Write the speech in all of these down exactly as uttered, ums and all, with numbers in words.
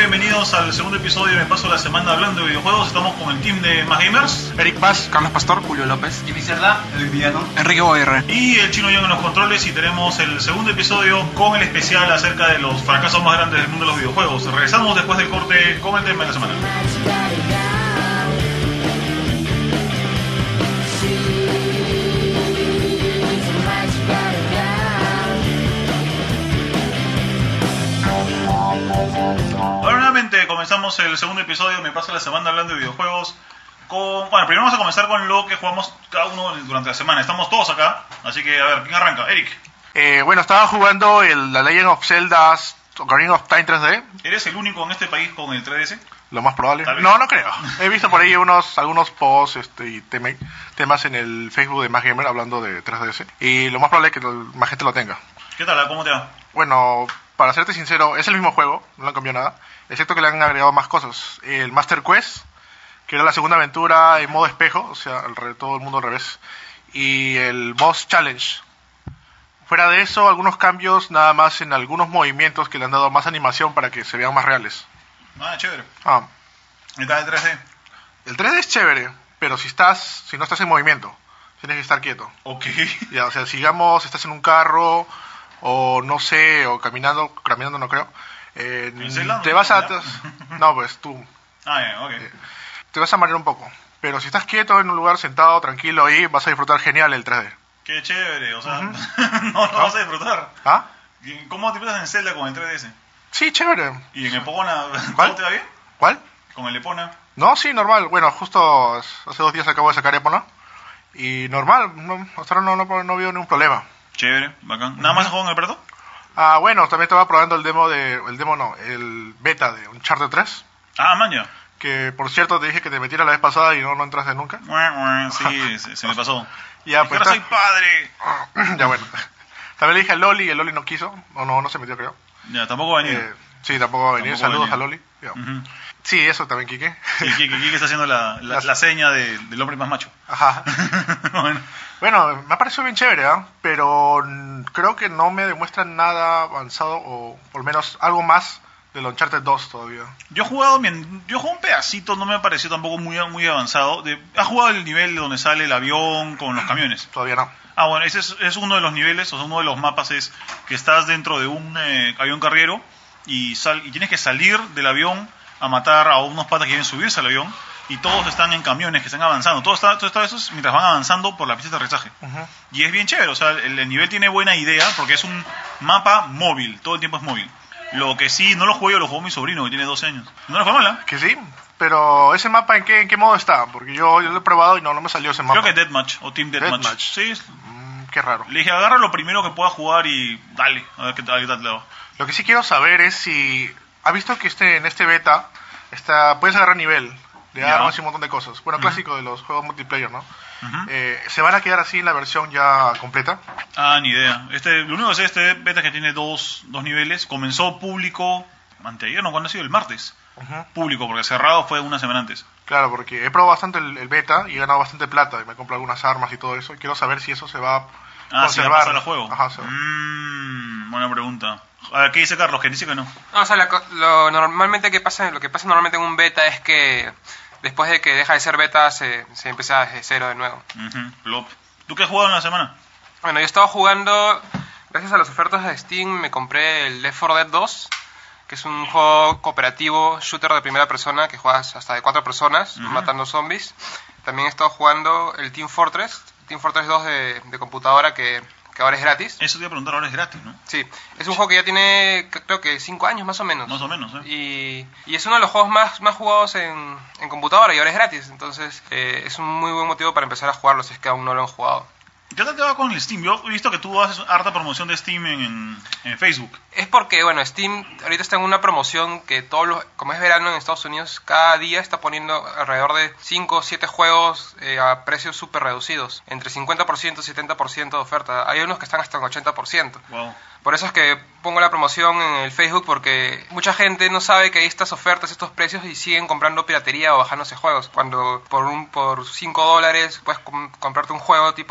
bienvenidos al segundo episodio de Me Paso la Semana Hablando de Videojuegos. Estamos con el team de Más Gamers, Eric Paz, Carlos Pastor, Julio López, Jimmy Cerda, Luis Villano, Enrique Boguerre y el Chino Young en los controles. Y tenemos el segundo episodio con el especial acerca de los fracasos más grandes del mundo de los videojuegos. Regresamos después del corte con el tema de la semana. Ahora nuevamente comenzamos el segundo episodio de Me Paso la Semana Hablando de Videojuegos con... Bueno, primero vamos a comenzar con lo que jugamos cada uno durante la semana. Estamos todos acá, así que a ver, ¿quién arranca? Eric. Eh, bueno, estaba jugando el The Legend of Zelda Ocarina of Time tres D. ¿Eres el único en este país con el tres D S? Lo más probable. No, no creo. He visto por ahí unos algunos posts este, y tema, temas en el Facebook de Más Gamer hablando de tres D S. Y lo más probable es que más gente lo tenga. ¿Qué tal? ¿Cómo te va? Bueno, para serte sincero, es el mismo juego, no le han cambiado nada, excepto que le han agregado más cosas. El Master Quest, que era la segunda aventura en modo espejo, o sea, al, todo el mundo al revés. Y el Boss Challenge. Fuera de eso, algunos cambios nada más en algunos movimientos que le han dado más animación para que se vean más reales. Ah, chévere. Ah. ¿Y tal el tres D? El tres D es chévere, pero si estás si no estás en movimiento, tienes que estar quieto. Ok. Ya, o sea, sigamos, estás en un carro, o no sé, o caminando, caminando no creo. Eh, te vas a... No, pues tú. Ah, yeah, ok. Eh, te vas a marear un poco. Pero si estás quieto en un lugar sentado, tranquilo ahí, vas a disfrutar genial el tres D. Qué chévere, o sea, Uh-huh. no, no vas a disfrutar. ¿Ah? ¿Cómo te disfrutas en Zelda con el tres D S? Sí, chévere. ¿Y en Epona, ¿Cuál? cómo te va bien? ¿Cuál? ¿Con el Epona? No, sí, normal. Bueno, justo hace dos días acabo de sacar Epona. Y normal, no, hasta ahora no, no, no veo ningún problema. Chévere, bacán. ¿Nada más has jugado en el Alberto? Ah, bueno, también estaba probando el demo de... El demo no, el beta de Uncharted tres. Ah, maña. Que, por cierto, te dije que te metiera la vez pasada y no, no entraste nunca. Sí, se, se me pasó. Ya, es pues que ahora está... soy padre. Ya, bueno. También le dije a Loli y el Loli no quiso. O no, no se metió, creo. Ya, tampoco va a venir. Eh, sí, tampoco va a venir. Tampoco Saludos va a venir. a Loli. Uh-huh. Sí, eso también, Quique. Sí, Kike, Kike está haciendo la, la, Las... la seña de, del hombre más macho. Ajá. Bueno. Bueno, me ha parecido bien chévere, ¿eh? Pero mm, creo que no me demuestran nada avanzado, o por lo menos algo más del Uncharted dos todavía. Yo he jugado bien, yo jugué un pedacito, no me ha parecido tampoco muy, muy avanzado. De, ¿has jugado el nivel donde sale el avión con los camiones? Todavía no. Ah, bueno, ese es, es uno de los niveles, o sea, uno de los mapas es que estás dentro de un eh, avión carguero y, sal, y tienes que salir del avión a matar a unos patas que quieren subirse al avión, y todos están en camiones que están avanzando. Todo está, todo está eso es mientras van avanzando por la pista de aterrizaje. Uh-huh. Y es bien chévere, o sea, el, el nivel tiene buena idea porque es un mapa móvil, todo el tiempo es móvil. Lo que sí, no lo juego yo, lo jugó mi sobrino que tiene doce años. No lo fue mala. Que sí, pero ese mapa, ¿en qué, en qué modo está? Porque yo, yo lo he probado y no, no me salió ese mapa. Creo que Deathmatch o Team Deathmatch. Deathmatch. Sí. Mm, qué raro. Le dije, agarra lo primero que puedas jugar y dale, a ver qué tal, qué tal te va. Lo que sí quiero saber es si... ¿Ha visto que este, en este beta está, puedes agarrar nivel de ya. armas y un montón de cosas? Bueno, uh-huh. Clásico de los juegos multiplayer, ¿no? Uh-huh. Eh, ¿Se van a quedar así en la versión ya completa? Ah, ni idea. Este, lo único que sé, este beta es que tiene dos, dos niveles. Comenzó público anteayer, no, ¿cuándo ha sido? El martes. Uh-huh. Público, porque cerrado fue una semana antes. Claro, porque he probado bastante el, el beta y he ganado bastante plata. Y me he comprado algunas armas y todo eso. Y quiero saber si eso se va a ah, conservar. ¿Si va a pasar al juego? Ajá, sí. Mm, buena pregunta. A ver, ¿qué dice Carlos? Que dice que no. No, o sea, la, lo, normalmente que pasa, lo que pasa normalmente en un beta es que después de que deja de ser beta se, se empieza desde cero de nuevo. Uh-huh. Plop. ¿Tú qué has jugado en la semana? Bueno, yo estaba jugando, gracias a las ofertas de Steam, me compré el Left four Dead dos, que es un juego cooperativo, shooter de primera persona, que juegas hasta de cuatro personas, uh-huh. matando zombies. También he estado jugando el Team Fortress, Team Fortress dos de, de computadora, que, que ahora es gratis. Eso te iba a preguntar, ahora es gratis, ¿no? Sí, es un juego que ya tiene, creo que cinco años más o menos. Más o menos, ¿eh? Y, y es uno de los juegos más, más jugados en, en computadora y ahora es gratis, entonces eh, es un muy buen motivo para empezar a jugarlo si es que aún no lo han jugado. ¿Qué tal te va con el Steam? Yo he visto que tú haces harta promoción de Steam en, en, en Facebook. Es porque, bueno, Steam ahorita está en una promoción que todos los, como es verano en Estados Unidos, cada día está poniendo alrededor de cinco o siete juegos eh, a precios súper reducidos, entre cincuenta por ciento y setenta por ciento de oferta. Hay unos que están hasta en ochenta por ciento. Wow. Por eso es que pongo la promoción en el Facebook, porque mucha gente no sabe que hay estas ofertas, estos precios, y siguen comprando piratería o bajándose juegos. Cuando por un por cinco dólares puedes com- comprarte un juego tipo Left four Dead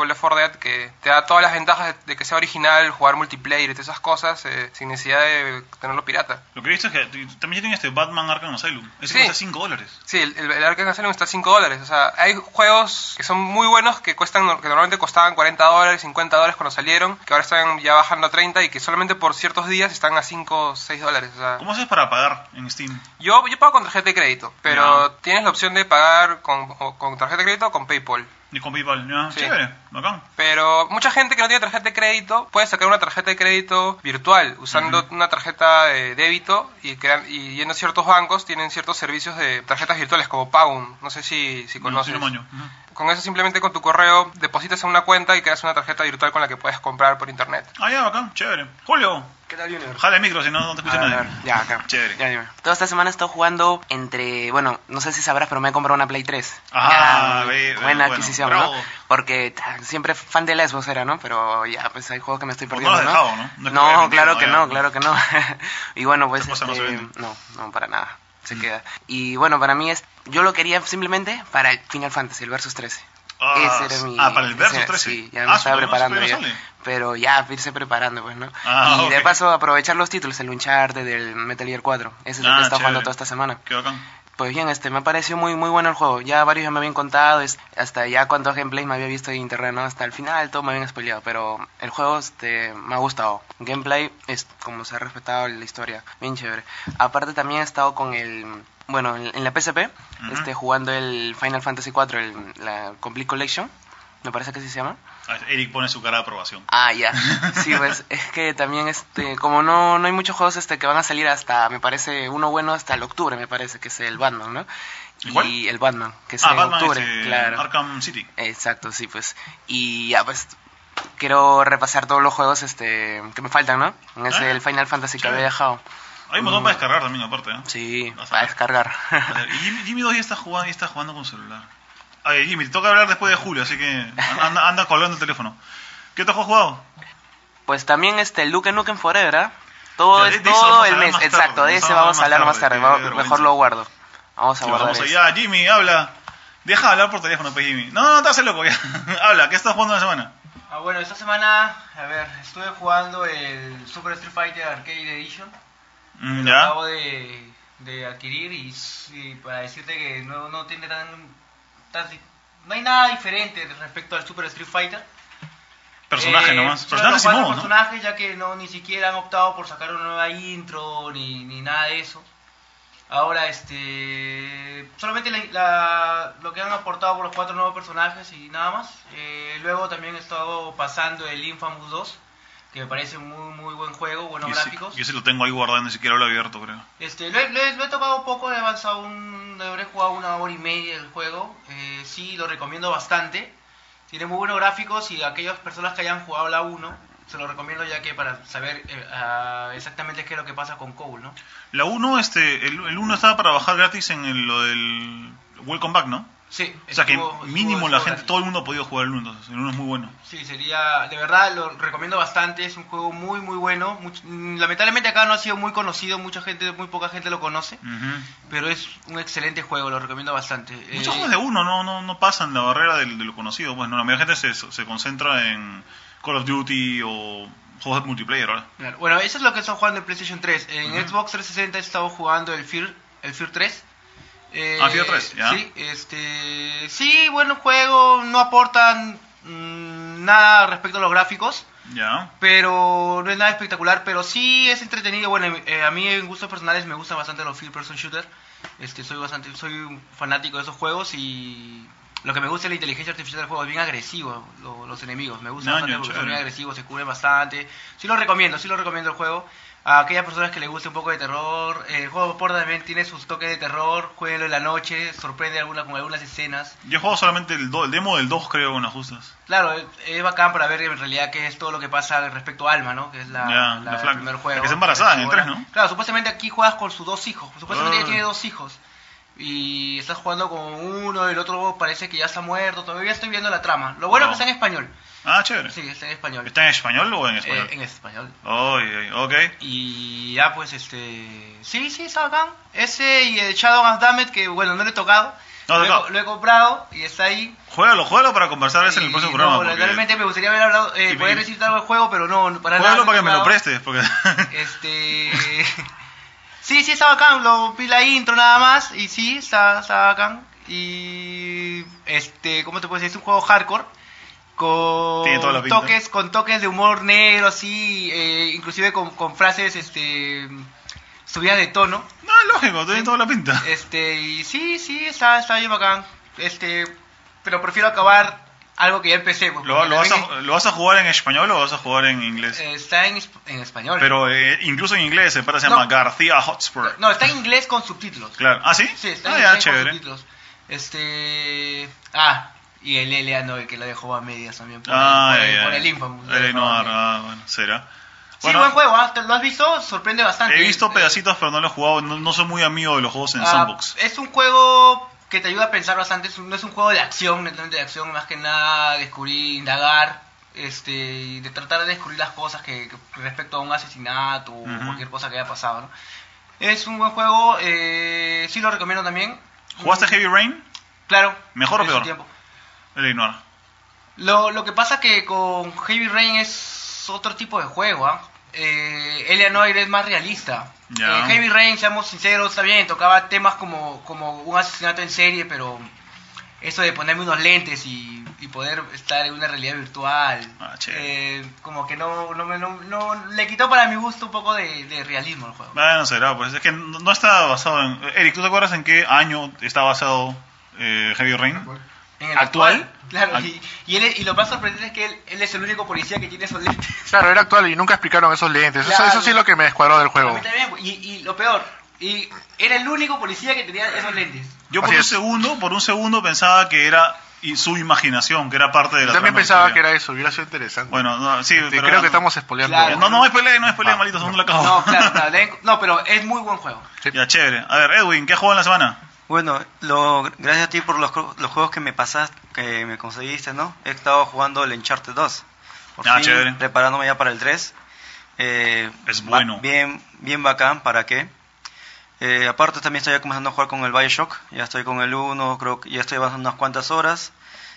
internet que te da todas las ventajas de, de que sea original, jugar multiplayer y todas esas cosas, eh, sin necesidad de tenerlo pirata. Lo que he visto es que t- también tienen este Batman Arkham Asylum. Ese Sí. cuesta cinco dólares. Sí, el, el, el Arkham Asylum está a cinco dólares. O sea, hay juegos que son muy buenos que cuestan que normalmente costaban cuarenta dólares, cincuenta dólares cuando salieron, que ahora están ya bajando a treinta y que solamente por ciertos días están a cinco o seis dólares. O sea, ¿Cómo haces para pagar en Steam? yo, yo pago con tarjeta de crédito, pero Ya. tienes la opción de pagar con, o con tarjeta de crédito o con PayPal. Y con PayPal, ya, Sí. chévere, bacán. Pero mucha gente que no tiene tarjeta de crédito puede sacar una tarjeta de crédito virtual usando Ujú. una tarjeta de débito y, crean, y yendo a ciertos bancos tienen ciertos servicios de tarjetas virtuales como Pagun. No sé si, si No, conoces. sí, no maño. Ujú. Con eso simplemente con tu correo depositas en una cuenta y creas una tarjeta virtual con la que puedes comprar por internet. Ah, ya, bacán, chévere. Julio, ¿Qué tal, Junior? jale el micro, si no, no te escucha A ver, nadie. ya, acá. Chévere. Ya, dime. Toda esta semana he estado jugando entre... Bueno, no sé si sabrás, pero me he comprado una Play tres. Ah, Ya, ve- ve- buena bueno, adquisición, bravo. ¿no? Porque ta, siempre fan de la Xbox era, ¿no? Pero ya, pues hay juegos que me estoy Pues perdiendo, no lo has ¿no? dejado, ¿no? No es que lo hayas No, vendido, claro que ya. no, claro que no. Y bueno, pues... Esa cosa no se este, vende. no, no, para nada. Se queda. Y bueno, para mí es... Yo lo quería simplemente para el Final Fantasy, el Versus trece. Ah, Ese era mi... ah, para el Versus ese- trece. Sí, ya me Ah, estaba su- no, preparando eso ya. todavía no sale. Pero ya, irse preparando, pues, ¿no? Ah, y de ok. paso aprovechar los títulos, el Uncharted, del Metal Gear cuatro. Ese es el Ah, que he estado jugando chévere. toda esta semana. Qué bacán. Pues bien, este, me ha parecido muy muy bueno el juego. Ya varios ya me habían contado, es, hasta ya cuántos gameplays me había visto en internet, ¿no? Hasta el final todo me habían spoileado, pero el juego este, me ha gustado. Gameplay es como se ha respetado la historia, bien chévere. Aparte también he estado con el... Bueno, en, en la P S P, Ujú. este, jugando el Final Fantasy cuatro, el, la Complete Collection, me parece que así se llama. Ah, Eric pone su cara de aprobación. Ah, ya. Sí, pues es que también este como no no hay muchos juegos este que van a salir hasta me parece uno bueno hasta el octubre, me parece que es el Batman, ¿no? ¿El cuál? Y el Batman, que es Ah, en Batman, octubre, este, claro. Arkham City. Exacto, sí, pues. Y ya pues quiero repasar todos los juegos este que me faltan, ¿no? En ese Ah, el Final Fantasy que chévere. había dejado. Hay un montón para descargar también, aparte, ¿eh? Sí, Vas a para ver. descargar. A ver, Y Jimmy, Jimmy dos ya está jugando, ya está jugando con celular. Ay, Jimmy, te toca hablar después de julio, así que anda, anda colgando el teléfono. ¿Qué te has jugado? Pues también este el Duke Nukem Forever, ¿ah? Todo, Ya, de- es- de eso vamos todo a el hablar mes, más exacto, tarde, de eso ese vamos vamos a a hablar hablar más más tarde, tarde, va- qué vergüenza. mejor lo guardo. Vamos a Sí, guardar vamos eso. allá, Jimmy, habla. Deja de hablar por teléfono, pues, Jimmy. No, no, te haces loco ya. Habla, ¿qué estás jugando la semana? Ah, bueno, esta semana, a ver, estuve jugando el Super Street Fighter Arcade Edition. Mm, Lo ¿Ya? acabo de, de adquirir y, y para decirte que no, no tiene tan, tan... No hay nada diferente respecto al Super Street Fighter. Personaje Eh, nomás. solo Personajes y los cuatro modos, ¿no? personajes, ya que no ni siquiera han optado por sacar una nueva intro ni, ni nada de eso. Ahora, este, solamente la- la- lo que han aportado por los cuatro nuevos personajes y nada más. Eh, luego también he estado pasando el Infamous dos, que me parece un muy muy buen juego, buenos Y ese, gráficos. y ese lo tengo ahí guardado, ni siquiera lo he abierto, creo. Este, lo he, lo he- lo he tocado un poco, he avanzado un, habré jugado una hora y media del juego. Eh, sí, lo recomiendo bastante. Tiene muy buenos gráficos y aquellas personas que hayan jugado la uno, se lo recomiendo ya que para saber eh, ah, exactamente qué es lo que pasa con Cole, ¿no? La uno, este, el, el uno estaba para bajar gratis en el, lo del Welcome Back, ¿no? Sí. O sea que estuvo- mínimo estuvo- la estuvo gente, gratis. todo el mundo ha podido jugar el uno, entonces el uno es muy bueno. Sí, sería, de verdad lo recomiendo bastante, es un juego muy muy bueno. Much- mm, lamentablemente acá no ha sido muy conocido, mucha gente, muy poca gente lo conoce, Ujú. pero es un excelente juego, lo recomiendo bastante. Muchos Eh, juegos de uno no, no, no pasan la barrera del- de, lo conocido. Bueno, la mayoría de gente se, se concentra en Call of Duty o juegos de multiplayer, ¿verdad? Claro. Bueno, eso es lo que estoy jugando en PlayStation tres. En Ujú. Xbox trescientos sesenta he estado jugando el Fear, el Fear tres. Eh, Ah, Fear tres, ya. Sí, este, sí, bueno juego, no aportan mm, nada respecto a los gráficos, Ya. pero no es nada espectacular, pero sí es entretenido. Bueno, eh, a mí en gustos personales me gustan bastante los First Person Shooter. Este, soy bastante, soy un fanático de esos juegos y lo que me gusta es la inteligencia artificial del juego, es bien agresivo lo- los enemigos, me gusta No, bastante yo, porque son chévere. bien agresivos, se cubren bastante. Sí lo recomiendo, sí lo recomiendo el juego. A aquellas personas que les guste un poco de terror, eh, el juego por también tiene sus toques de terror, jueguenlo en la noche, sorprende alguna, con algunas escenas. Yo juego solamente el, do- el demo del dos, creo, con las justas. Claro, es, es bacán para ver en realidad qué es todo lo que pasa respecto a Alma, ¿no? Que es la, Ya, la- la el flaca. primer juego. La que está embarazada en el Ahora- tres, ¿no? Claro, supuestamente aquí juegas con sus dos hijos. Supuestamente Ah. ella tiene dos hijos. Y estás jugando con uno, el otro parece que ya está muerto. Todavía estoy viendo la trama. Lo bueno No. es que está en español. Ah, chévere. Sí, está en español. ¿Está en español o en español? Eh, en español. Ay, ay, ok. Y ya pues este... Sí, sí, está bacán. Ese y el Shadow of Dammit, que bueno, no le he tocado. No, lo, he, no. lo he comprado y está ahí. Juégalo, juégalo para conversar eso en el Y próximo no, programa. porque- realmente me gustaría haber hablado, eh, Y- poder y- decirte algo del juego, pero no, no, para Juégalo nada. para que me lo no, prestes, porque... Este. Sí, sí, está bacán. Lo vi la intro nada más. Y sí, está, está bacán. Y. Este, ¿cómo te puedo decir? Es un juego hardcore. Con Tiene toda la pinta. toques, con toques de humor negro, así. Eh, inclusive con, con frases, este. Subidas de tono. No, lógico, tiene toda la pinta. Este, y sí, sí, está, está bien bacán. Este. Pero prefiero acabar algo que ya empecé. Pues, ¿Lo, porque lo vas también a, ¿Lo vas a jugar en español o vas a jugar en inglés? es- está en, esp- en español. Pero eh, incluso en inglés, el pata se llama No. García Hotspur. No, está en inglés con subtítulos. Claro. ¿Ah, sí? Sí, está ah, en ya, inglés con chévere. subtítulos. Este. Ah, y el L A Noir que lo dejó a medias también. Por, Ah, el, por, ya, el, ya. por el Infamous. lo El dejó a Noir, medias. ah, bueno, será. Sí, Bueno, buen juego, ¿ah? ¿Te ¿lo has visto? Sorprende bastante. he visto Eh, pedacitos, pero no lo he jugado. No, no soy muy amigo de los juegos en ah, sandbox. Es un juego que te ayuda a pensar bastante. Es un- no es un juego de acción, netamente de acción, más que nada descubrir, indagar. Este, y de tratar de descubrir las cosas que, que respecto a un asesinato o Ujú. cualquier cosa que haya pasado, ¿no? Es un buen juego, eh, sí lo recomiendo también. ¿Jugaste Mm, Heavy Rain? Claro. ¿Mejor o en su peor? tiempo. El Noir. Lo, lo que pasa que con Heavy Rain es otro tipo de juego, ¿ah? Eh, L A Noir es más realista. Ya. En Heavy Rain, seamos sinceros, está bien, tocaba temas como, como un asesinato en serie, pero eso de ponerme unos lentes y, y poder estar en una realidad virtual, Ah, chévere. eh, como que no, no, me- no, no- le quitó para mi gusto un poco de, de realismo al juego. Bueno, será, pues es que no, no está basado en... Eric, ¿tú te acuerdas en qué año está basado eh, Heavy Rain? En el ¿Actual? Claro, Ac- y, y, él, es- y lo más sorprendente es que él, él es el único policía que tiene esos lentes. Claro, era actual y nunca explicaron esos lentes. Eso, Claro. eso sí es lo que me descuadró del A juego. mí también, y, y lo peor, y era el único policía que tenía esos lentes. Yo por Así un es. segundo, por un segundo pensaba que era y su imaginación, que era parte de la Yo también trama de pensaba que historia. era eso, hubiera sido interesante. Bueno, no, sí, Este, pero creo que estamos spoileando. Claro. No, no me spoileen, no me spoileen, Ah, malditos, no. no lo acabo. No, claro, claro, deben- no, pero es muy buen juego. Sí. Ya, chévere. A ver, Edwin, ¿qué has jugado en la semana? Bueno, lo, gracias a ti por los, ju- los juegos que me pasaste, que me conseguiste, ¿no? He estado jugando el Uncharted dos. Por Ah, fin, chévere. preparándome ya para el tres. Eh, Es ba- bueno. Bien, bien bacán, ¿para qué? Eh, aparte también estoy ya comenzando a jugar con el Bioshock. Ya estoy con el uno, creo que ya estoy avanzando unas cuantas horas.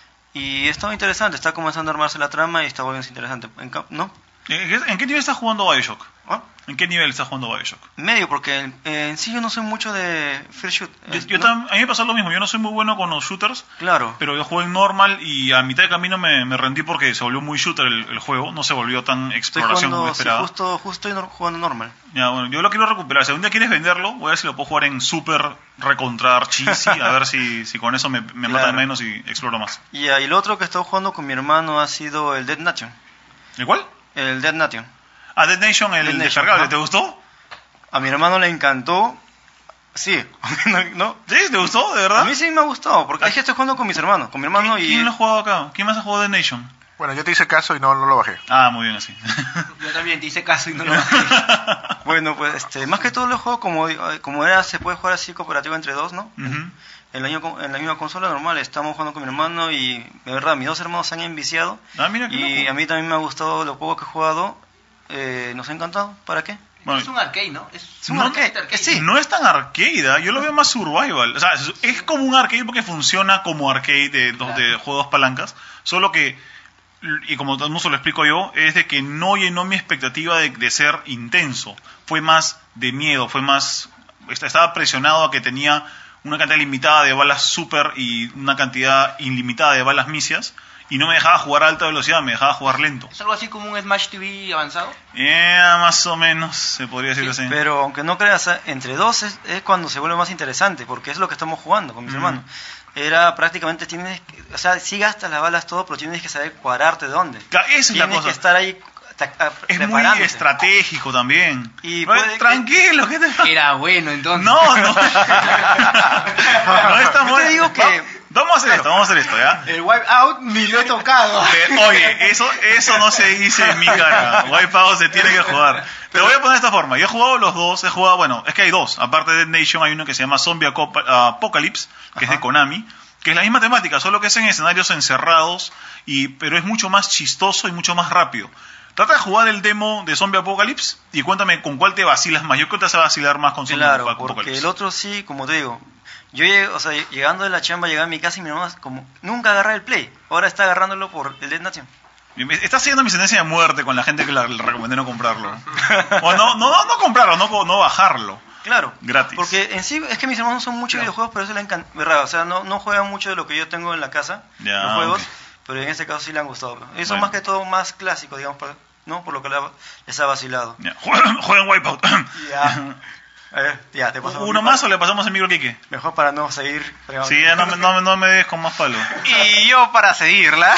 Y está interesante, está comenzando a armarse la trama y está volviendo interesante. En cam- ¿No? ¿En qué nivel estás jugando Bioshock? ¿Ah? ¿En qué nivel estás jugando Bioshock? Medio, porque eh, en sí yo no soy mucho de first shoot. Yo, eh, yo ¿no? tam- a mí me pasó lo mismo, yo no soy muy bueno con los shooters, Claro. pero yo jugué en normal y a mitad de camino me, me rendí porque se volvió muy shooter el, el juego, no se volvió tan Estoy exploración como jugando, sí, esperaba. justo, justo estoy nor- jugando normal. Ya, bueno, yo lo quiero recuperar. Si algún día quieres venderlo, voy a ver si lo puedo jugar en super recontra cheesy, a ver si, si con eso me, me Claro. matan menos y exploro más. Y ah, y el otro que he estado jugando con mi hermano ha sido el Dead Nation. ¿El cuál? El Dead Nation. Ah, Dead Nation, el Dead Nation, descargable, ajá. ¿te gustó? A mi hermano le encantó. Sí, no, no. ¿Sí? ¿Te gustó? ¿De A verdad? mí sí me ha gustado, porque es que estoy jugando con mis hermanos, con mi hermano ¿Quién, y... quién lo ha jugado acá? ¿Quién más ha jugado Dead Nation? Bueno, yo te hice caso y no, no lo bajé. Ah, muy bien así. Yo también te hice caso y no lo bajé. Bueno, pues este, más que todo lo juego como, eh, como era, se puede jugar así cooperativo entre dos, ¿no? Ujú. En la, misma- en la misma consola normal, estamos jugando con mi hermano y de verdad, mis dos hermanos se han enviciado. Ah, mira qué Y loco. a mí también me ha gustado lo poco que he jugado. Eh, nos ha encantado. ¿Para qué? Bueno, Es un arcade, ¿no? Es, Es un No, arcade. arcade. Sí. no es tan arcade, ¿ah? Yo lo veo más survival. O sea, es, es como un arcade porque funciona como arcade de, dos- de juegos palancas, solo que, y como todo el mundo se lo explico yo, es de que no llenó mi expectativa de, de ser intenso. Fue más de miedo, fue más... est- Estaba presionado a que tenía una cantidad limitada de balas super y una cantidad ilimitada de balas misias, y no me dejaba jugar a alta velocidad, me dejaba jugar lento. Es algo así como un Smash T V avanzado. Eh, más o menos, se podría decir así. Pero aunque no creas, eh, entre dos es, es cuando se vuelve más interesante, porque es lo que estamos jugando con mis Mm. hermanos. Era prácticamente, tienes que- o sea, sí gastas las balas todo, pero tienes que saber cuadrarte de dónde. Claro, esa es la Tienes cosa. que estar ahí ta- a- Es muy preparándote. estratégico también. Y Pero, puede que- tranquilo, ¿qué te Era bueno, entonces. No, no. No está Yo te digo que- Va- Vamos a hacer esto, vamos a hacer esto, ¿ya? El Wipeout ni lo he tocado. Eh, Oye, eso, eso no se dice en mi cara. Wipeout se tiene que jugar. Te voy a poner de esta forma. Yo he jugado los dos, he jugado, bueno, es que hay dos. Aparte de Dead Nation hay uno que se llama Zombie Acop- Apocalypse, que es de Ajá. Konami, que es la misma temática, solo que es en escenarios encerrados, y pero es mucho más chistoso y mucho más rápido. Trata de jugar el demo de Zombie Apocalypse y cuéntame con cuál te vacilas más. Yo creo que te vas a vacilar más con Zombie Claro, Apocalypse. porque el otro sí, como te digo, yo llegué, o sea, llegando de la chamba, llegaba a mi casa y mi mamá como, nunca agarré el Play, ahora está agarrándolo por el Dead Nation. Estás siguiendo mi sentencia de muerte con la gente que le recomendé no comprarlo. O no, no, no, no comprarlo, no, no bajarlo. Claro, gratis. Porque en sí, es que mis hermanos son muchos Claro. videojuegos, pero eso le encanta, ¿verdad? O sea, no, no juegan mucho de lo que yo tengo en la casa, Ya, los juegos, ok. pero en este caso sí le han gustado. Y son Bueno. más que todo más clásicos, digamos, por- ¿no? Por lo que le ha- les ha vacilado. Ya, Juegan, juegan Wipeout. Ya. A ver, ya, te paso. ¿Uno más o le pasamos el micro a Kike? Mejor para no seguir. fregando. Sí, ya no, me- no, me- no me des con más palo. Y yo para seguirla.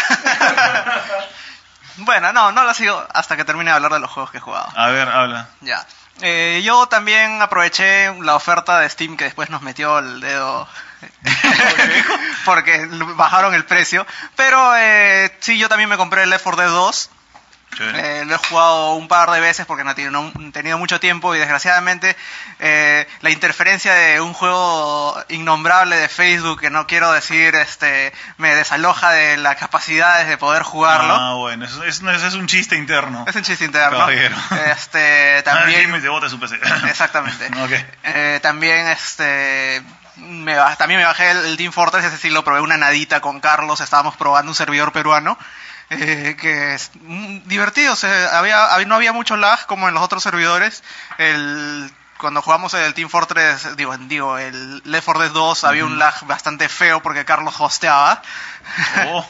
Bueno, no, no la sigo hasta que termine de hablar de los juegos que he jugado. A ver, habla. Ya. Eh, yo también aproveché la oferta de Steam que después nos metió el dedo porque bajaron el precio. Pero eh, sí, yo también me compré el Left four Dead dos. Chévere. Eh, lo he jugado un par de veces porque no he tenido, no he tenido mucho tiempo y desgraciadamente eh, la interferencia de un juego innombrable de Facebook, que no quiero decir, este, me desaloja de las capacidades de poder jugarlo. Ah, bueno, eso, eso- eso es un chiste interno. Es un chiste interno. Caballero. Este, Ah, también... Game te bota su P C. Exactamente. Ok. Eh, también este me ba- también me bajé el, el Team Fortress, ese sí lo probé una nadita con Carlos, estábamos probando un servidor peruano. Eh, que es mm, divertido, o sea, había, había- no había mucho lag como en los otros servidores. El, cuando jugamos el Team Fortress, digo, digo el Left four Dead dos, había un lag bastante feo porque Carlos hosteaba. Oh,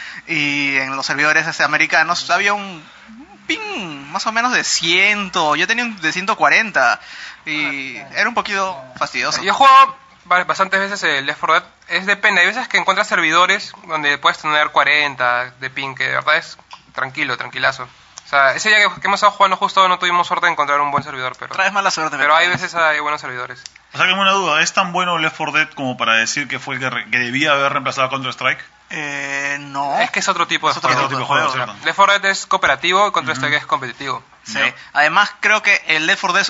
Y en los servidores este, americanos había un, un ping más o menos de cien, yo tenía un de ciento cuarenta y era un poquito fastidioso. Yo he jugado ba- bastantes veces el Left four Dead. Es depende, hay veces que encuentras servidores donde puedes tener cuarenta de ping, que de verdad es tranquilo, tranquilazo. O sea, ese día que, que hemos estado jugando justo no tuvimos suerte de encontrar un buen servidor, pero, Traes mala suerte. pero me hay parece. veces hay buenos servidores. o sea, que me una duda, ¿es tan bueno Left four Dead como para decir que fue el que, re- que debía haber reemplazado a Counter-Strike? Eh, no. Es que es otro tipo de Es otro juego. Otro tipo de juego, ¿cierto? Left four Dead es cooperativo y Counter-Strike es competitivo. Sí. Ya. Además, creo que el Left four Dead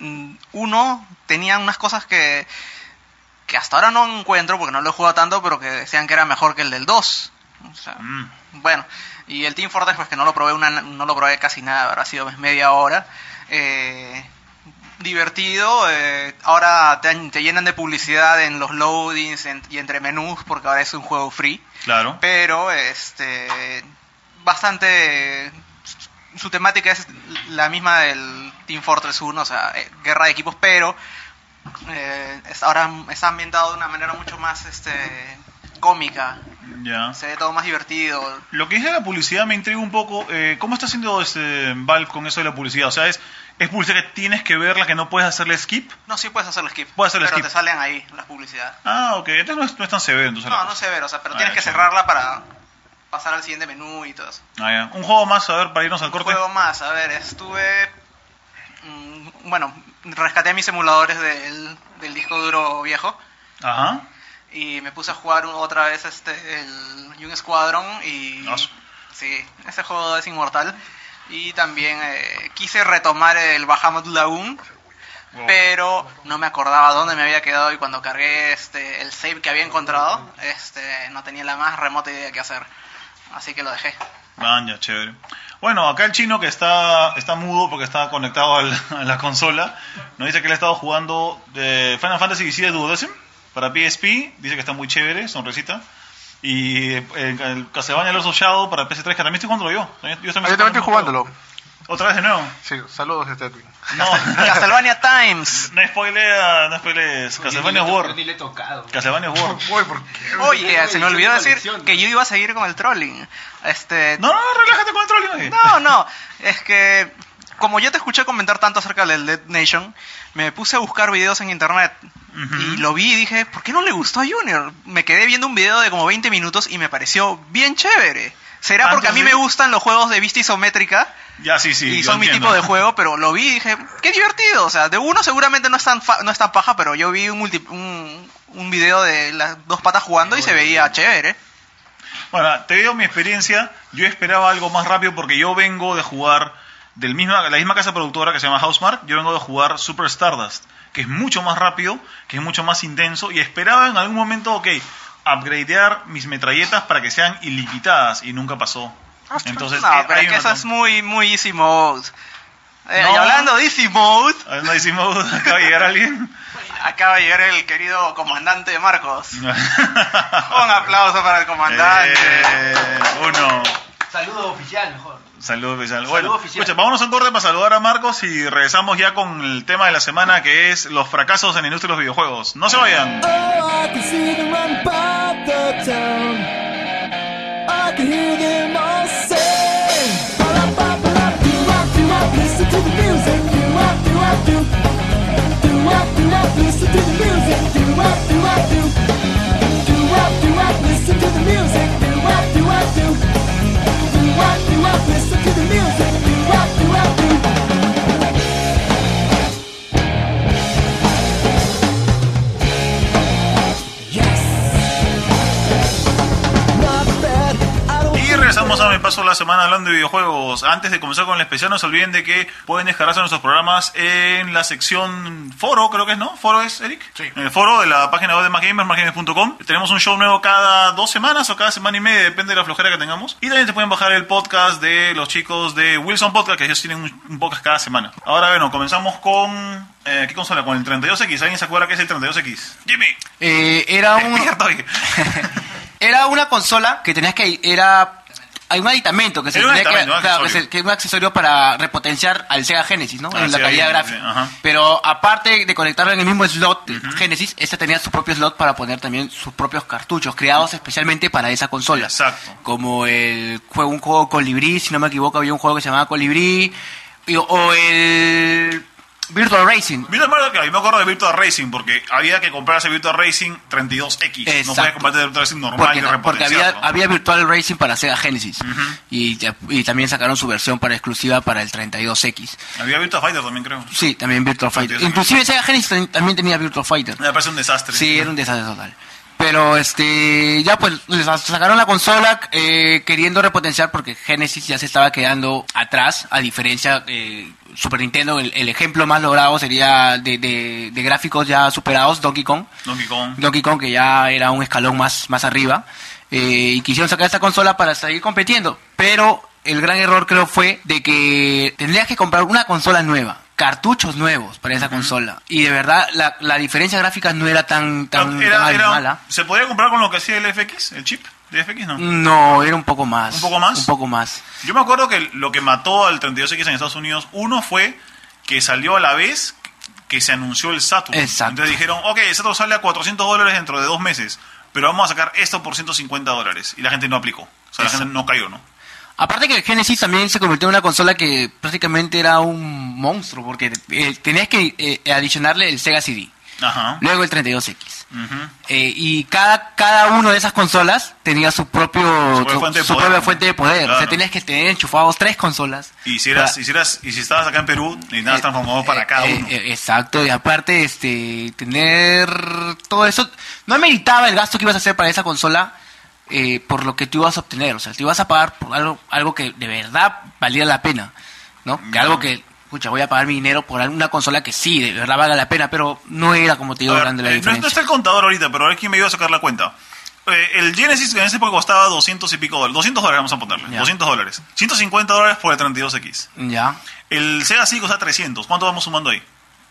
uno tenía unas cosas que, que hasta ahora no encuentro porque no lo he jugado tanto, pero que decían que era mejor que el del dos. O sea, Mm. bueno, y el Team Fortress, pues que no lo probé una, no lo probé casi nada, habrá sido pues, media hora. Eh, divertido, eh, ahora te, te llenan de publicidad en los loadings en- y entre menús porque ahora es un juego free. Claro. Pero este bastante su temática es la misma del Team Fortress uno, o sea, eh, guerra de equipos, pero eh, es- ahora está ambientado de una manera mucho más este cómica, Ya. se ve todo más divertido. Lo que es de la publicidad me intriga un poco. Eh, ¿Cómo está haciendo este Valve con eso de la publicidad? O sea, ¿es, es publicidad que tienes que verla, que no puedes hacerle skip? No, sí puedes hacerle skip, Puedes hacerle pero skip. te salen ahí las publicidades. Ah, ok. Entonces no es, no es tan severo. Entonces, No, la no cosa. severo, o sea, pero Ah, tienes ya, que chévere. cerrarla para pasar al siguiente menú y todo eso. Ah, ya. Un juego más, a ver, para irnos al corte. Juego más, a ver, estuve... mm, bueno, rescaté mis emuladores del, del disco duro viejo Ajá. y me puse a jugar un- otra vez este el Young Squadron y... Ah, su- sí, ese juego es inmortal. Y también eh, quise retomar el Bahamut Lagoon, Wow. pero no me acordaba dónde me había quedado y cuando cargué este el save que había encontrado, este no tenía la más remota idea de qué hacer. Así que lo dejé. Ah, ya, chévere. Bueno, acá el chino que está está mudo porque está conectado al- a la consola, nos dice que él ha estado jugando de Final Fantasy diecisiete Duodecim para P S P, dice que está muy chévere, sonrisita. Y eh, el Castlevania Lords of Shadow para P S tres, que también estoy jugándolo yo. Yo, yo también Ah, yo también estoy jugándolo. ¿Otra vez de nuevo? Sí, saludos este Edwin. No, Castlevania Times. no spoilea, no spoilees. Castlevania War. Ni le he tocado. Castlevania War. Uy, ¿por qué? Oye, se me olvidó decir colección. que yo iba a seguir con el trolling. Este, No, no, no, relájate con el trolling. oye. no, no, es que como yo te escuché comentar tanto acerca del Dead Nation, me puse a buscar videos en internet Ujú. y lo vi y dije, ¿por qué no le gustó a Junior? Me quedé viendo un video de como veinte minutos y me pareció bien chévere. ¿Será Ah, porque a mí entonces- me gustan los juegos de vista isométrica? Ya, sí, sí. y yo son mi entiendo. tipo de juego, pero lo vi y dije, qué divertido. O sea, de uno seguramente no es tan, fa- no es tan paja, pero yo vi un, multi- un, un video de las dos patas jugando y se veía chévere. Bueno, te digo mi experiencia. Yo esperaba algo más rápido porque yo vengo de jugar del misma, la misma casa productora que se llama Housemarque. Yo vengo de jugar Super Stardust, que es mucho más rápido, que es mucho más intenso. Y esperaba en algún momento, ok, upgradear mis metralletas para que sean ilimitadas. Y nunca pasó. Entonces, No, eh, pero hay es que un eso montón. es muy, muy easy mode. Eh, No. Y hablando de easy mode, No decimos, acaba de llegar alguien. acaba de llegar el querido comandante Marcos. Un aplauso para el comandante. Eh, uno. Saludo oficial, mejor. Saludos oficial. Saludo Bueno, oficial. escucha, vámonos a un corte para saludar a Marcos y regresamos ya con el tema de la semana, que es los fracasos en la industria de los videojuegos. No se vayan. Oh, I can see them run by the town. I can hear them all say, "Ba-da-ba-ba-da, do-wop, do-wop, listen to the music, do-wop, do-wop, do. Do-wop, do-wop, listen to the music, do-wop, do-wop, do. Do-wop, do-wop, listen to the music, do-wop, do-wop, do. Do-wop, do-wop, listen to the music, do-wop, do-wop, do. Y regresamos a Mi Paso la Semana hablando de videojuegos. Antes de comenzar con el especial, no se olviden de que pueden descargarse nuestros programas en la sección foro, creo que es, ¿no? ¿Foro es, Eric? Sí. En el foro de la página web de Más Gamers, más gamers punto com. Tenemos un show nuevo cada dos semanas o cada semana y media, depende de la flojera que tengamos. Y también te pueden bajar el podcast de los chicos de Wilson Podcast, que ellos tienen un, un podcast cada semana. Ahora, bueno, comenzamos con... Eh, ¿Qué consola? Con el treinta y dos X. ¿Alguien se acuerda qué es el treinta y dos X? Jimmy. Eh, era un Despierta, oye. era una consola que tenías que era hay un aditamento que se Era un tenía que, aditamento, un claro, que, accesorio. se- que es un accesorio para repotenciar al Sega Genesis, ¿no? Ah, en la Sega calidad Genesis, gráfica. ajá. Pero aparte de conectarlo en el mismo slot de Genesis, esta tenía su propio slot para poner también sus propios cartuchos creados especialmente para esa consola. Exacto. Como el juego un juego Colibrí, si no me equivoco, había un juego que se llamaba Colibrí y- o el Virtual Racing. Virtual Mario, claro, yo me acuerdo de Virtual Racing porque había que comprarse Virtual Racing treinta y dos X. No Exacto. podías comprarte Virtual Racing normal Porque, y porque había, repotenciarlo. había Virtual Racing para Sega Genesis y, y también sacaron su versión para exclusiva para el treinta y dos X. Había Virtual Fighter también, creo. Sí, también Virtual Fighter. treinta y dos X. Inclusive Sega Genesis tam- también tenía Virtual Fighter. Me parece un desastre. Sí, era un desastre total. Pero este ya pues les sacaron la consola eh, queriendo repotenciar porque Genesis ya se estaba quedando atrás, a diferencia eh, Super Nintendo, el, el ejemplo más logrado sería de, de, de gráficos ya superados, Donkey Kong. Donkey Kong. Donkey Kong, que ya era un escalón más, más arriba, eh, y quisieron sacar esta consola para seguir compitiendo, pero el gran error creo fue de que tendrías que comprar una consola nueva, cartuchos nuevos para esa consola, y de verdad la, la diferencia gráfica no era tan, tan, Era- tan era- mala. ¿Se podía comprar con lo que hacía el F X? ¿El chip de F X? No. No, era un poco más. ¿Un poco más? Un poco más. Yo me acuerdo que lo que mató al treinta y dos X en Estados Unidos, uno fue que salió a la vez que se anunció el Saturn. Exacto. Entonces dijeron, ok, el Saturn sale a cuatrocientos dólares dentro de dos meses, pero vamos a sacar esto por ciento cincuenta dólares. Y la gente no aplicó. O sea, la Exacto. gente no cayó, ¿no? Aparte que el Genesis también se convirtió en una consola que prácticamente era un monstruo, porque eh, tenías que eh, adicionarle el Sega C D, Ajá. luego el treinta y dos X. Ujú. Eh, y cada cada una de esas consolas tenía su propio Su propia su, fuente de su poder, propia ¿no? fuente de poder. O Claro. sea, tenías que tener enchufados tres consolas. Y si eras, Para- y si eras, y si estabas acá en Perú, necesitabas Eh, transformador para eh, cada eh, uno. eh, exacto, y aparte este tener todo eso no ameritaba el gasto que ibas a hacer para esa consola eh, por lo que tú ibas a obtener. O sea, te ibas a pagar por algo algo que de verdad valiera la pena, ¿no? Que Ya. algo que, escucha, voy a pagar mi dinero por una consola que sí, de verdad valga la pena, pero no era, como te digo, A ver, grande la eh, no, diferencia. no está el contador ahorita, pero ahora quién me iba a sacar la cuenta. Eh, el Genesis en ese época costaba doscientos y pico dólares. doscientos dólares vamos a ponerle. Ya. doscientos dólares. ciento cincuenta dólares por el treinta y dos X. Ya. El Sega sí cuesta trescientos. ¿Cuánto vamos sumando ahí?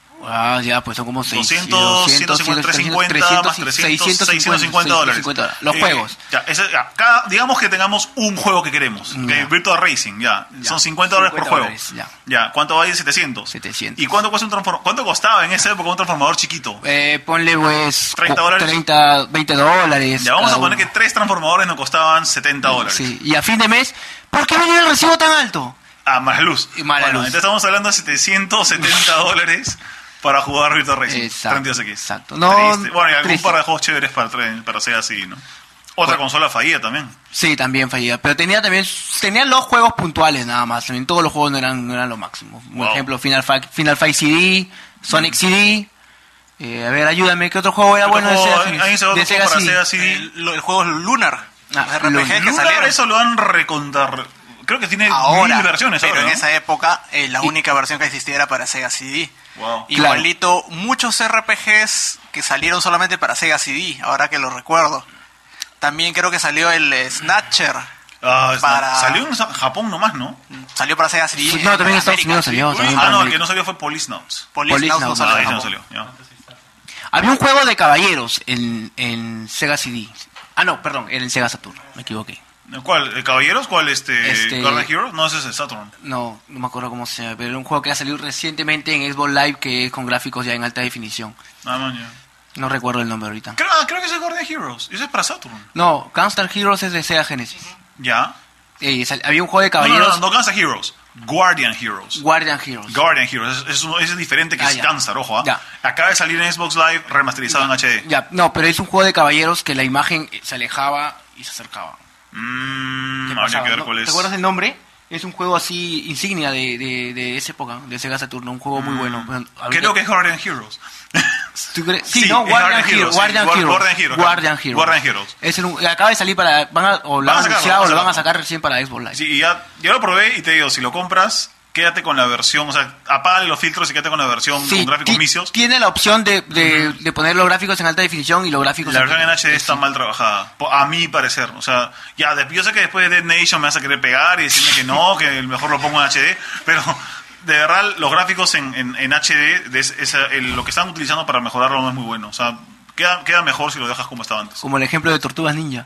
Ah, ya, pues son como doscientos, ciento cincuenta, trescientos cincuenta más trescientos, seiscientos cincuenta dólares. Los Eh, juegos. Ya, ese- ya, cada- digamos que tengamos un juego que queremos. Ya. que Virtual Racing, ya. Ya. Son cincuenta dólares por cincuenta juego. dólares, ya. Ya, ¿cuánto va a ir? setecientos. setecientos. ¿Y cuánto cuesta un transformador? ¿Cuánto costaba en esa época un transformador chiquito? Eh, ponle pues ¿treinta dólares? treinta, veinte dólares. Ya, vamos a cada poner uno. que tres transformadores nos costaban setenta dólares. Sí, y a fin de mes, ¿por qué venía el recibo tan alto? Ah, más luz. Y mala bueno, luz. entonces estamos hablando de setecientos setenta dólares para jugar Virtual Racing. Exacto, treinta y dos X. exacto. No, Triste. Bueno, y algún triste. par de juegos chéveres para, tra- para Sega así, ¿no? Otra Bueno. consola fallida también. Sí, también fallida. Pero tenía también, tenía los juegos puntuales nada más. También todos los juegos no eran, no eran lo máximo. Por Wow. ejemplo, Final Fight, Final Fight C D, Sonic C D. Eh, a ver, ayúdame, ¿qué otro juego era ¿Qué bueno de otro Sega, juego? ¿Alguien se va a de otro Sega juego para C D? Sega C D? El, lo- el juego Lunar. Ah, los R P G que Lunar, salieron. eso lo han recontar. Creo que tiene Ahora, mil versiones pero ahora, en ¿no? esa época eh, la única versión que existía era para Sega C D. Wow. Igualito, muchos R P Gs que salieron solamente para Sega C D, ahora que lo recuerdo. También creo que salió el eh, Snatcher. Ah, es- Para- Salió en Sa- Japón nomás, ¿no? Salió para Sega CD. No, también en Estados América. Unidos salió. también Ah, para no, el América. que no salió fue Policenauts. Policenauts no Policenauts, salió Ah, en ese no Japón. salió. ya. Había un juego de caballeros en, en Sega C D. Ah, no, perdón, era en Sega Saturn. Me equivoqué. ¿Cuál? ¿El Caballeros? ¿Cuál? Este, Este- Guardian Heroes? No, ese es el Saturn. No, no me acuerdo cómo se llama, pero era un juego que ha salido recientemente en Xbox Live que es con gráficos ya en alta definición. Ah, man, ya. No recuerdo el nombre ahorita. Creo, ah, creo que ese es Guardian Heroes. Ese es para Saturn. No, Gunstar Heroes es de Sega Genesis. ¿Ya? Eh, sal- había un juego de No, no, caballeros, no, no, Gunstar Heroes. Guardian Heroes. Guardian Heroes. Guardian Heroes. Es, es, uno- ese es diferente que Ah, es ya. Gunstar, ojo. ¿ah? Ya. Acaba de salir en Xbox Live remasterizado en H D. Ya, no, pero es un juego de caballeros que la imagen se alejaba y se acercaba. Mmm, ¿Qué habría pasaba? que ver ¿No? cuál es. ¿Te acuerdas del nombre? Es un juego así insignia de, de, de esa época, de Sega Saturn, un juego muy bueno. Bueno, ahorita- Creo que es Guardian Heroes. ¿Tú crees? Sí, Sí, no, es Guardian Guardian Heroes. Heroes, Guardian sí, Guar- Heroes. Guardian Heroes, Guardian claro. Heroes. Guardian Heroes. Es el- acaba de salir para. Van a, o lo Van a han sacarlo, anunciado van a o lo van a sacarlo. sacar recién para Xbox Live. Sí, y ya, ya lo probé y te digo, si lo compras, quédate con la versión, o sea, apaga los filtros y quédate con la versión Sí, con gráficos ti- misios. tiene la opción de, de, de poner los gráficos en alta definición y los gráficos La versión en H D sí. está mal trabajada, po- a mi parecer. O sea, ya, de- yo sé que después de Dead Nation me vas a querer pegar y decirme que no, que mejor lo pongo en H D, pero de verdad los gráficos en, en, en H D, de es- esa- el- lo que están utilizando para mejorarlo no es muy bueno. O sea, queda, queda mejor si lo dejas como estaba antes. Como el ejemplo de Tortugas Ninja.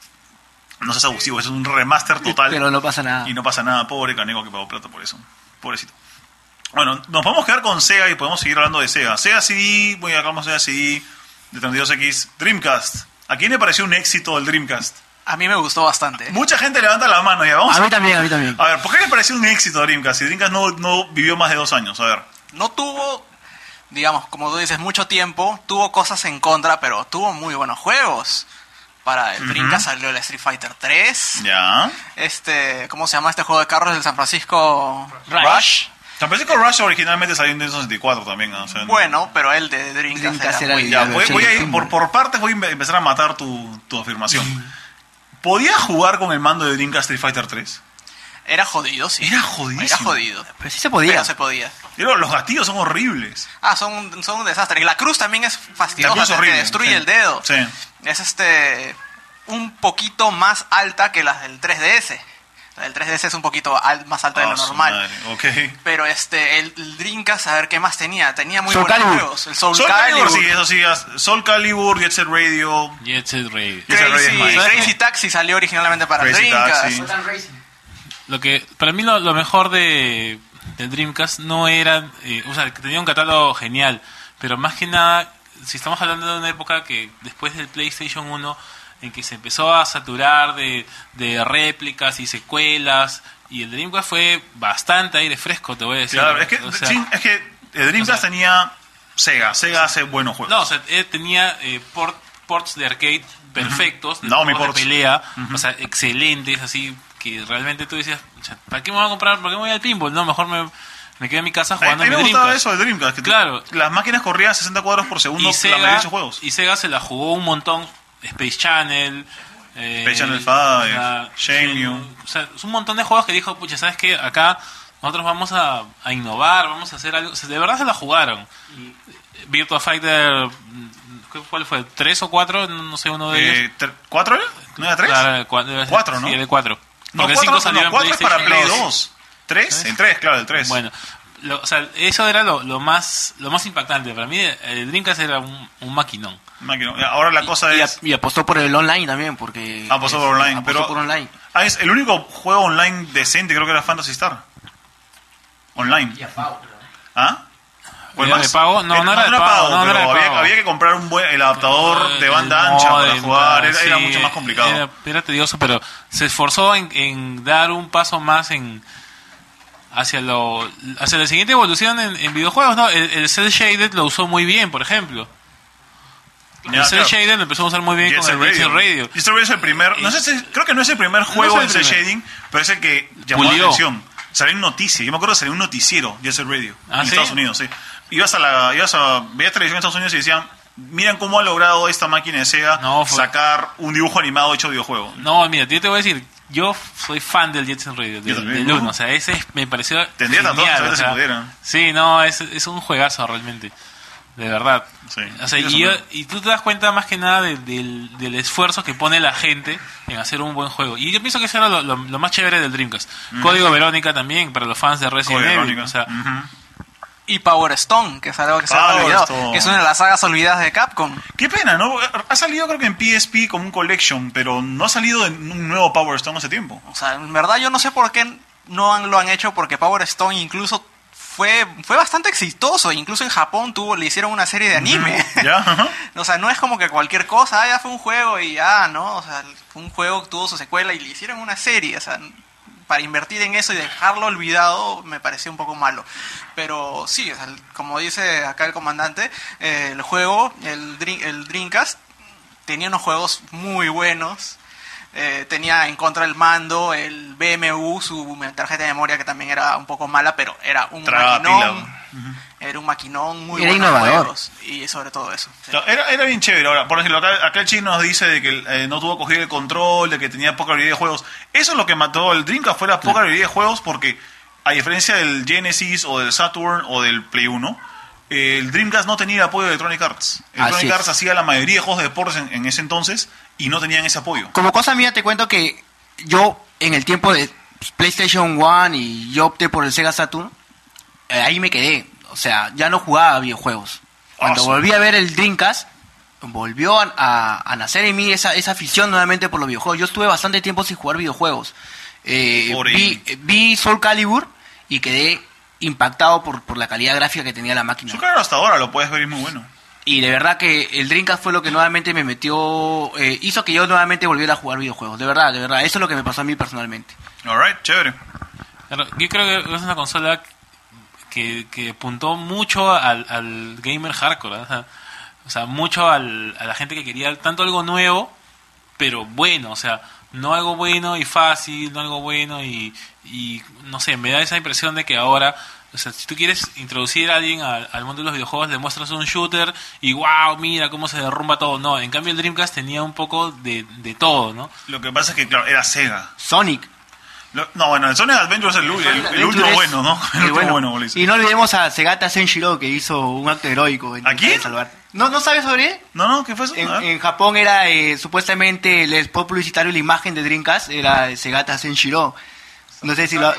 No seas abusivo, es un remaster total. Pero no pasa nada. Y no pasa nada, pobre Caneco que pagó plata por eso. Pobrecito. Bueno, nos podemos quedar con Sega y podemos seguir hablando de Sega. Sega C D, voy a hablamos de Sega C D, de treinta y dos X, Dreamcast. ¿A quién le pareció un éxito el Dreamcast? A mí me gustó bastante. Mucha gente levanta la mano ya, vamos A mí también, a mí también. A ver, ¿por qué le pareció un éxito a Dreamcast? Si Dreamcast no, no vivió más de dos años, a ver. No tuvo, digamos, como tú dices, mucho tiempo. Tuvo cosas en contra, pero tuvo muy buenos juegos. Para el Ujú. Dreamcast salió el Street Fighter tres. Ya. Este, ¿cómo se llama este juego de carros del San Francisco? Rush. San Francisco Rush originalmente salió en Nintendo sesenta y cuatro también, ¿no? O sea, Bueno, pero el de Dreamcast, Dreamcast era era muy- el- ya, la voy, versión voy a de ir pinball. por, por partes, voy a empe- empezar a matar tu, tu afirmación. ¿Podía jugar con el mando de Dreamcast Street Fighter tres? Era jodido, sí. Era jodidísimo. Era jodido. Pero sí se podía. Pero se podía. Pero los gatillos son horribles. Ah, son, son un desastre. Y la cruz también es La fastidiosa, cruz es te horrible, destruye sí. el dedo. Sí. Es este un poquito más alta que las del tres D S. La del tres D S es un poquito al- más alta de Ah, lo su normal. madre, ok. Pero este, el, el Dreamcast, a ver qué más tenía. Tenía muy Soul buenos Calibur. juegos. El Soul, Soul Calibur, Calibur. sí, eso sí. as- Soul Calibur, Jet Set Radio. Jet Set Radio. Jet Set Radio es Crazy, más. Crazy Taxi salió originalmente para el Crazy Dreamcast. Taxi. Lo que para mí lo, lo mejor de del Dreamcast no era, eh, o sea, que tenía un catálogo genial, pero más que nada, si estamos hablando de una época que después del PlayStation uno, en que se empezó a saturar de, de réplicas y secuelas, y el Dreamcast fue bastante aire fresco, te voy a decir. Claro, es que, O sea, sí, es que el Dreamcast o sea- tenía Sega. Sega hace buenos juegos. No, o sea, él tenía eh, port- ports de arcade perfectos, de No, mi juegos de ports. pelea, Ujú. o sea, excelentes, así que realmente tú decías, o sea, ¿para qué me voy a comprar? ¿Para qué me voy al pinball? No, mejor me, me quedo en mi casa A jugando mí en me mi gustaba Dreamcast. eso del Dreamcast. Que Claro. Las máquinas corrían a sesenta cuadros por segundo Y la mayoría de Sega, esos juegos. y Sega se la jugó un montón, Space Channel, eh, Space Channel cinco, la- Shenmue. O sea, es un montón de juegos que dijo, pucha, ¿sabes qué? Acá nosotros vamos a, a innovar, vamos a hacer algo. O sea, de verdad se la jugaron. Virtua Fighter, ¿cuál fue? ¿Tres o cuatro? No, no sé, uno de ellos. Eh, tre- ¿Cuatro era? ¿No era tres? Claro, el cua- debe ser- Cuatro, ¿no? Sí, el cuatro. No, Porque el cuatro, cinco salió no, en cuatro es para PlayStation Play dos. dos. ¿Tres? El tres, claro, el tres. Bueno, lo- o sea, eso era lo, lo más lo más impactante. Para mí, el Dreamcast era un, un maquinón. Máquina. Ahora la cosa Y, es... y apostó por el online también, porque... Apostó por online, apostó pero- por online. Ah, es el único juego online decente, creo que era Phantasy Star. Online. ¿Ah? ¿Cuál ¿Era más? de pago? No, Eh, no era de pago, no, no pero era de había, pago. había que comprar un buen, el adaptador de El banda ancha para modem, jugar, era, sí, era mucho más complicado. Era, era tedioso, pero se esforzó en, en dar un paso más en hacia lo hacia la siguiente evolución en, en videojuegos, ¿no? El, el Cell Shaded lo usó muy bien, por ejemplo. Ya, el Cell claro. Shaded lo empezó a usar muy bien Jet con Set el Jet Set Radio. Jet Set Radio es el primer, no sé si, creo que no es el primer juego es en el cel primer. shading, pero es el que llamó Pulió. la atención. Salió en noticia, yo me acuerdo que salió un noticiero, Jet Set Radio, ¿Ah, en sí? Estados Unidos, sí. Ibas a la, ibas a, veías televisión en Estados Unidos y decían, miren cómo ha logrado esta máquina de Sega No, fue- sacar un dibujo animado hecho de videojuego. No, mira, yo te voy a decir, yo soy fan del Jet Set Radio, Yo del, también, del ¿no? uno, o sea, ese es- me pareció Tendría tatuajes genial, ahorita o sea, si pudiera. Sí, no, es, es un juegazo realmente. de verdad. Sí. O sea, y, yo- y tú te das cuenta más que nada de- del, del esfuerzo que pone la gente en hacer un buen juego. Y yo pienso que eso era lo, lo- lo más chévere del Dreamcast. Código Verónica también, para los fans de Resident Código Evil. Verónica. O sea, Ujú. Y Power Stone, que es algo que se Power ha olvidado, Stone. que es una de las sagas olvidadas de Capcom. Qué pena, ¿no? Ha salido creo que en P S P como un collection, pero no ha salido en un nuevo Power Stone hace tiempo. O sea, en verdad yo no sé por qué no han- lo han hecho, porque Power Stone incluso fue fue bastante exitoso. Incluso en Japón tuvo le hicieron una serie de anime. ¿Ya? Ajá. O sea, no es como que cualquier cosa, ah, ya fue un juego y ya, ¿no? O sea, fue un juego que tuvo su secuela y le hicieron una serie. O sea, para invertir en eso y dejarlo olvidado me pareció un poco malo. Pero sí, o sea, como dice acá el comandante, eh, el juego, el, Dream- el Dreamcast, tenía unos juegos muy buenos. Eh, tenía en contra el mando, el B M U, su tarjeta de memoria que también era un poco mala, pero era un Tragaba maquinón. pila. Era un maquinón, muy Era buenos innovador. juegos. Y sobre todo eso. Sí. Claro, Era, era bien chévere. Ahora, por ejemplo, acá, acá el chino nos dice de que eh, no tuvo cogido el control, de que tenía poca habilidad de juegos. Eso es lo que mató el Dreamcast, fue la poca habilidad de juegos, porque a diferencia del Genesis o del Saturn o del Play uno, eh, el Dreamcast no tenía el apoyo de Electronic Arts. Electronic es. Arts hacía la mayoría de juegos de deportes en, en ese entonces y no tenían ese apoyo. Como cosa mía te cuento que yo en el tiempo de PlayStation uno y yo opté por el Sega Saturn, eh, ahí me quedé. O sea, ya no jugaba videojuegos. Cuando Ah, sí. volví a ver el Dreamcast, volvió a, a- a nacer en mí esa, esa afición nuevamente por los videojuegos. Yo estuve bastante tiempo sin jugar videojuegos. Eh, Pobre vi, Amy. vi Soul Calibur y quedé impactado por, por la calidad gráfica que tenía la máquina. Su claro, hasta ahora lo puedes ver y es muy bueno. Y de verdad que el Dreamcast fue lo que nuevamente me metió, eh, hizo que yo nuevamente volviera a jugar videojuegos. De verdad, de verdad. Eso es lo que me pasó a mí personalmente. Alright, chévere. claro, yo creo que es una consola que, que apuntó mucho al, al gamer hardcore. ¿eh? O sea, o sea, mucho al, a la gente que quería tanto algo nuevo, pero bueno. O sea, no algo bueno y fácil, no algo bueno y, y no sé, me da esa impresión de que ahora... O sea, si tú quieres introducir a alguien al, al mundo de los videojuegos, le muestras un shooter y wow, mira cómo se derrumba todo. No, en cambio el Dreamcast tenía un poco de, de todo, ¿no? Lo que pasa es que, claro, era Sega. Sonic. Lo- no, bueno, el Sonic Adventure es el, el- el último Adventure es- bueno, ¿no? El y último bueno, bueno, Bolis. Y no olvidemos a Segata Senshiro, que hizo un acto heroico. en ¿A tratar de quién? salvar. ¿No, ¿No sabes sobre él? No, no, ¿qué fue eso? En, A ver. en Japón era eh, supuestamente el spot publicitario, la imagen de Dreamcast era Segata Senshiro. No sé si lo...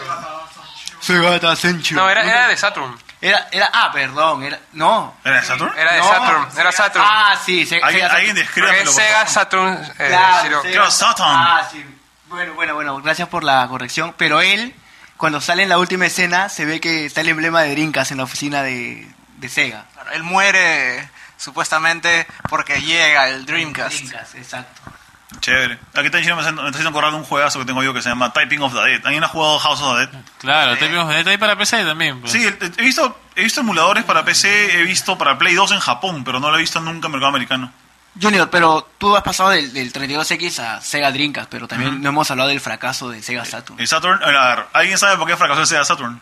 Segata Senshiro. No, era, era de Saturn. Era, era, ah, perdón, era, no. ¿Era de Saturn? Era de No, Saturn. Era Saturn. Ah, sí, Se- ¿Alguien, Sega alguien Saturn. descríbamelo, Porque es por Sega favor. Saturn. Eh, Claro, Zero. Sega- Claro, Saturn. Ah, sí. Bueno, bueno, bueno, gracias por la corrección. Pero él, cuando sale en la última escena, se ve que está el emblema de Dreamcast en la oficina de, de Sega. Claro, él muere supuestamente porque llega el Dreamcast. Dreamcast, exacto. Chévere. Aquí está diciendo, me está me está haciendo acordar de un juegazo que tengo yo que se llama Typing of the Dead. ¿Alguien ha jugado House of the Dead? Claro, tenemos ahí para P C también. pues. Sí, he visto, he visto emuladores para P C, he visto para Play dos en Japón, pero no lo he visto nunca en el mercado americano. Junior, pero tú has pasado del, del treinta y dos equis a Sega Dreamcast, pero también no hemos hablado del fracaso de Sega Saturn. El Saturn, a ver, ¿alguien sabe por qué fracasó el Sega Saturn?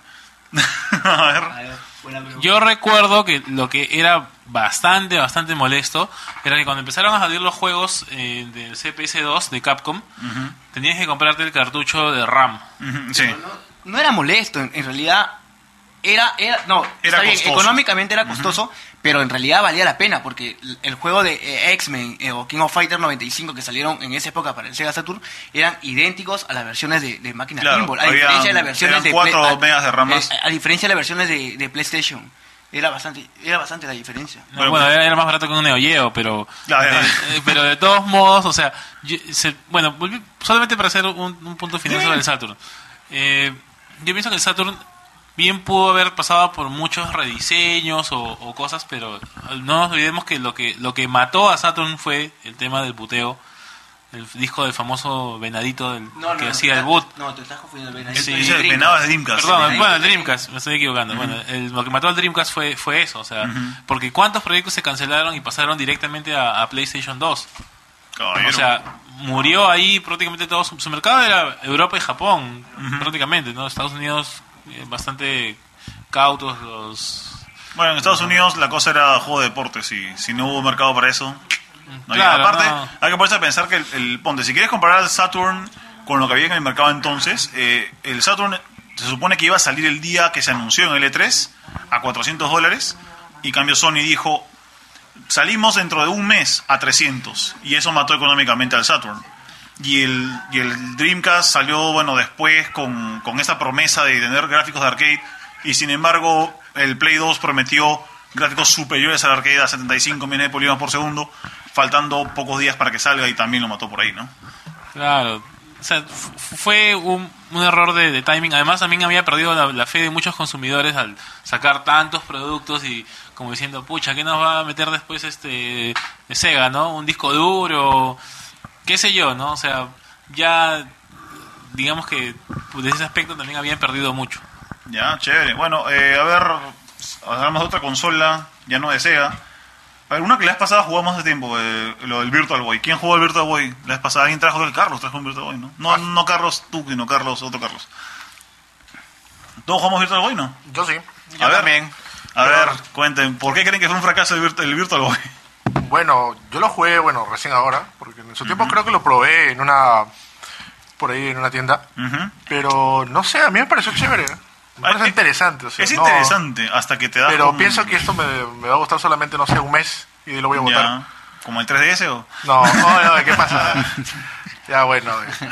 a ver. A ver, buena pregunta. Yo recuerdo que lo que era bastante, bastante molesto era que cuando empezaron a salir los juegos eh, del C P S dos de Capcom, Ujú, tenías que comprarte el cartucho de RAM. ujú, sí. No era molesto, en, en realidad era, era no, Era está bien, costoso. económicamente era costoso, pero en realidad valía la pena porque el, el juego de eh, X-Men eh, o King of Fighters noventa y cinco que salieron en esa época para el Sega Saturn eran idénticos a las versiones de, de máquinas Claro, pinball, a había- diferencia de las versiones eran de cuatro Play- a- megas de RAM más. eh, a, diferencia de las versiones de, de PlayStation. Era bastante era bastante la diferencia. No, Bueno, bueno, pues- era, era más barato que un Neo Geo, pero, Ya, ya. eh, eh, pero de todos modos, o sea, yo- se- bueno, volví- solamente para hacer un, un punto final Sí. sobre el Saturn. Eh, yo pienso que el Saturn bien pudo haber pasado por muchos rediseños o, o cosas, pero no nos olvidemos que lo que lo que mató a Saturn fue el tema del puteo, el disco del famoso venadito del, que hacía el boot. No, te estás confundiendo el Sí, Dice el venado de Dreamcast. Perdón, bueno, el Dreamcast, me estoy equivocando. Bueno, el- lo que mató al Dreamcast fue, fue eso, o sea, Ujú. porque cuántos proyectos se cancelaron y pasaron directamente a, a PlayStation dos. Caballero. O sea, murió ahí prácticamente todo. Su, su mercado era Europa y Japón, Ujú. prácticamente, ¿no? Estados Unidos, eh, bastante cautos los... Bueno, en Estados Unidos la cosa era juego de deportes y si no hubo mercado para eso... No había. Claro, Aparte, no. hay que ponerse a pensar que el, el- ponte, si quieres comparar el Saturn con lo que había en el mercado entonces, eh, el Saturn se supone que iba a salir el día que se anunció en el E tres a cuatrocientos dólares, Y cambio Sony dijo, salimos dentro de un mes a trescientos. Y eso mató económicamente al Saturn. Y el, y el Dreamcast salió, bueno, después con, con esa promesa de tener gráficos de arcade. Y sin embargo, el Play dos prometió gráficos superiores al arcade a setenta y cinco millones de polígonos por segundo, faltando pocos días para que salga, y también lo mató por ahí, ¿no? Claro. O sea, f- fue un, un error de, de timing. Además, también había perdido la, la fe de muchos consumidores al sacar tantos productos y como diciendo, pucha, ¿qué nos va a meter después este de Sega, no? Un disco duro, qué sé yo, ¿no? O sea, ya digamos que desde ese aspecto también habían perdido mucho. Ya, chévere. Bueno, eh, a ver, hablamos de otra consola, ya no de Sega. A ver, una que la vez pasada jugamos hace tiempo, eh, lo del Virtual Boy. ¿Quién jugó el Virtual Boy? La vez pasada alguien trajo el Carlos, trajo un Virtual Boy, ¿no? No, no Carlos tú, sino Carlos, otro Carlos. ¿Todos jugamos Virtual Boy, no? Yo sí. A ver, también. A ver, cuenten, ¿por qué creen que fue un fracaso el, Virt- el Virtual Boy? Bueno, yo lo jugué, bueno, recién ahora, porque en su tiempo creo que lo probé en una, por ahí en una tienda, Ujú. pero no sé, a mí me pareció chévere, me parece Ah, interesante. O sea, Es no- interesante hasta que te das Pero con- pienso que esto me, me va a gustar solamente, no sé, un mes y lo voy a botar. Ya, ¿como el tres D S o...? No, no, no, ¿qué pasa? Ya, bueno. este,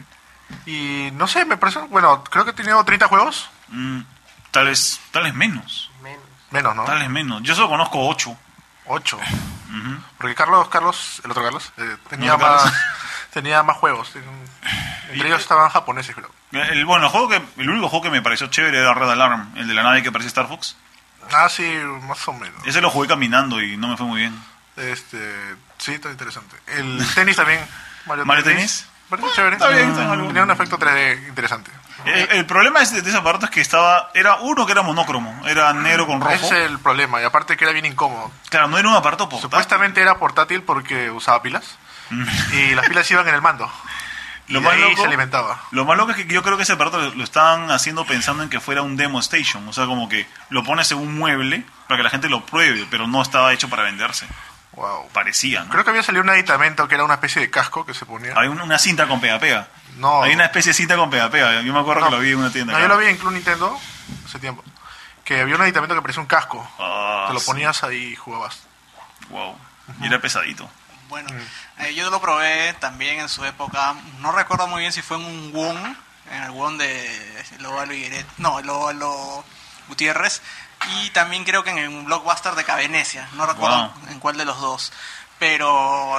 y no sé, me parece, bueno, creo que he tenido treinta juegos, Mm, tal vez tal vez menos. menos, ¿no? Tal vez menos. Yo solo conozco ocho. ocho. Ujú. Porque Carlos, Carlos, el otro Carlos, eh, tenía ¿El otro más, Carlos? tenía más juegos. Entre ellos estaban japoneses, creo. El, bueno, el, juego que, el único juego que me pareció chévere era Red Alarm, el de la nave que parecía Star Fox. Ah, sí, más o menos. Ese lo jugué caminando y no me fue muy bien. Este, sí, está interesante. El tenis también, Mario, ¿Mario Tennis? Parece chévere. Está bien, está bien. Tenía un efecto tres D interesante. El, el problema es de, de ese aparato es que estaba... Era uno que era monócromo, era negro con rojo. Ese es el problema, y aparte que era bien incómodo. Claro, no era un aparato portátil. Supuestamente era portátil porque usaba pilas, y las pilas iban en el mando. Y Lo de más ahí loco- se alimentaba. Lo más loco es que yo creo que ese aparato lo, lo estaban haciendo pensando en que fuera un demo station. O sea, como que lo pones en un mueble para que la gente lo pruebe, pero no estaba hecho para venderse. Wow. Parecía, ¿no? Creo que había salido un aditamento que era una especie de casco que se ponía. Hay un- una cinta con pega-pega. No. Hay una especie de cinta con pega-pega. Yo me acuerdo No. que lo vi en una tienda. No, acá. yo lo vi en Club Nintendo hace tiempo. Que había un aditamento que parecía un casco. Ah, Te lo sí. ponías ahí y jugabas. Wow. Y era pesadito. Bueno, eh, yo lo probé también en su época. No recuerdo muy bien si fue en un WON, en el WON de Lóbalo y Gueret, no, Lóbalo Gutiérrez, y también creo que en un Blockbuster de Cavenecia. No recuerdo Wow. en cuál de los dos. Pero,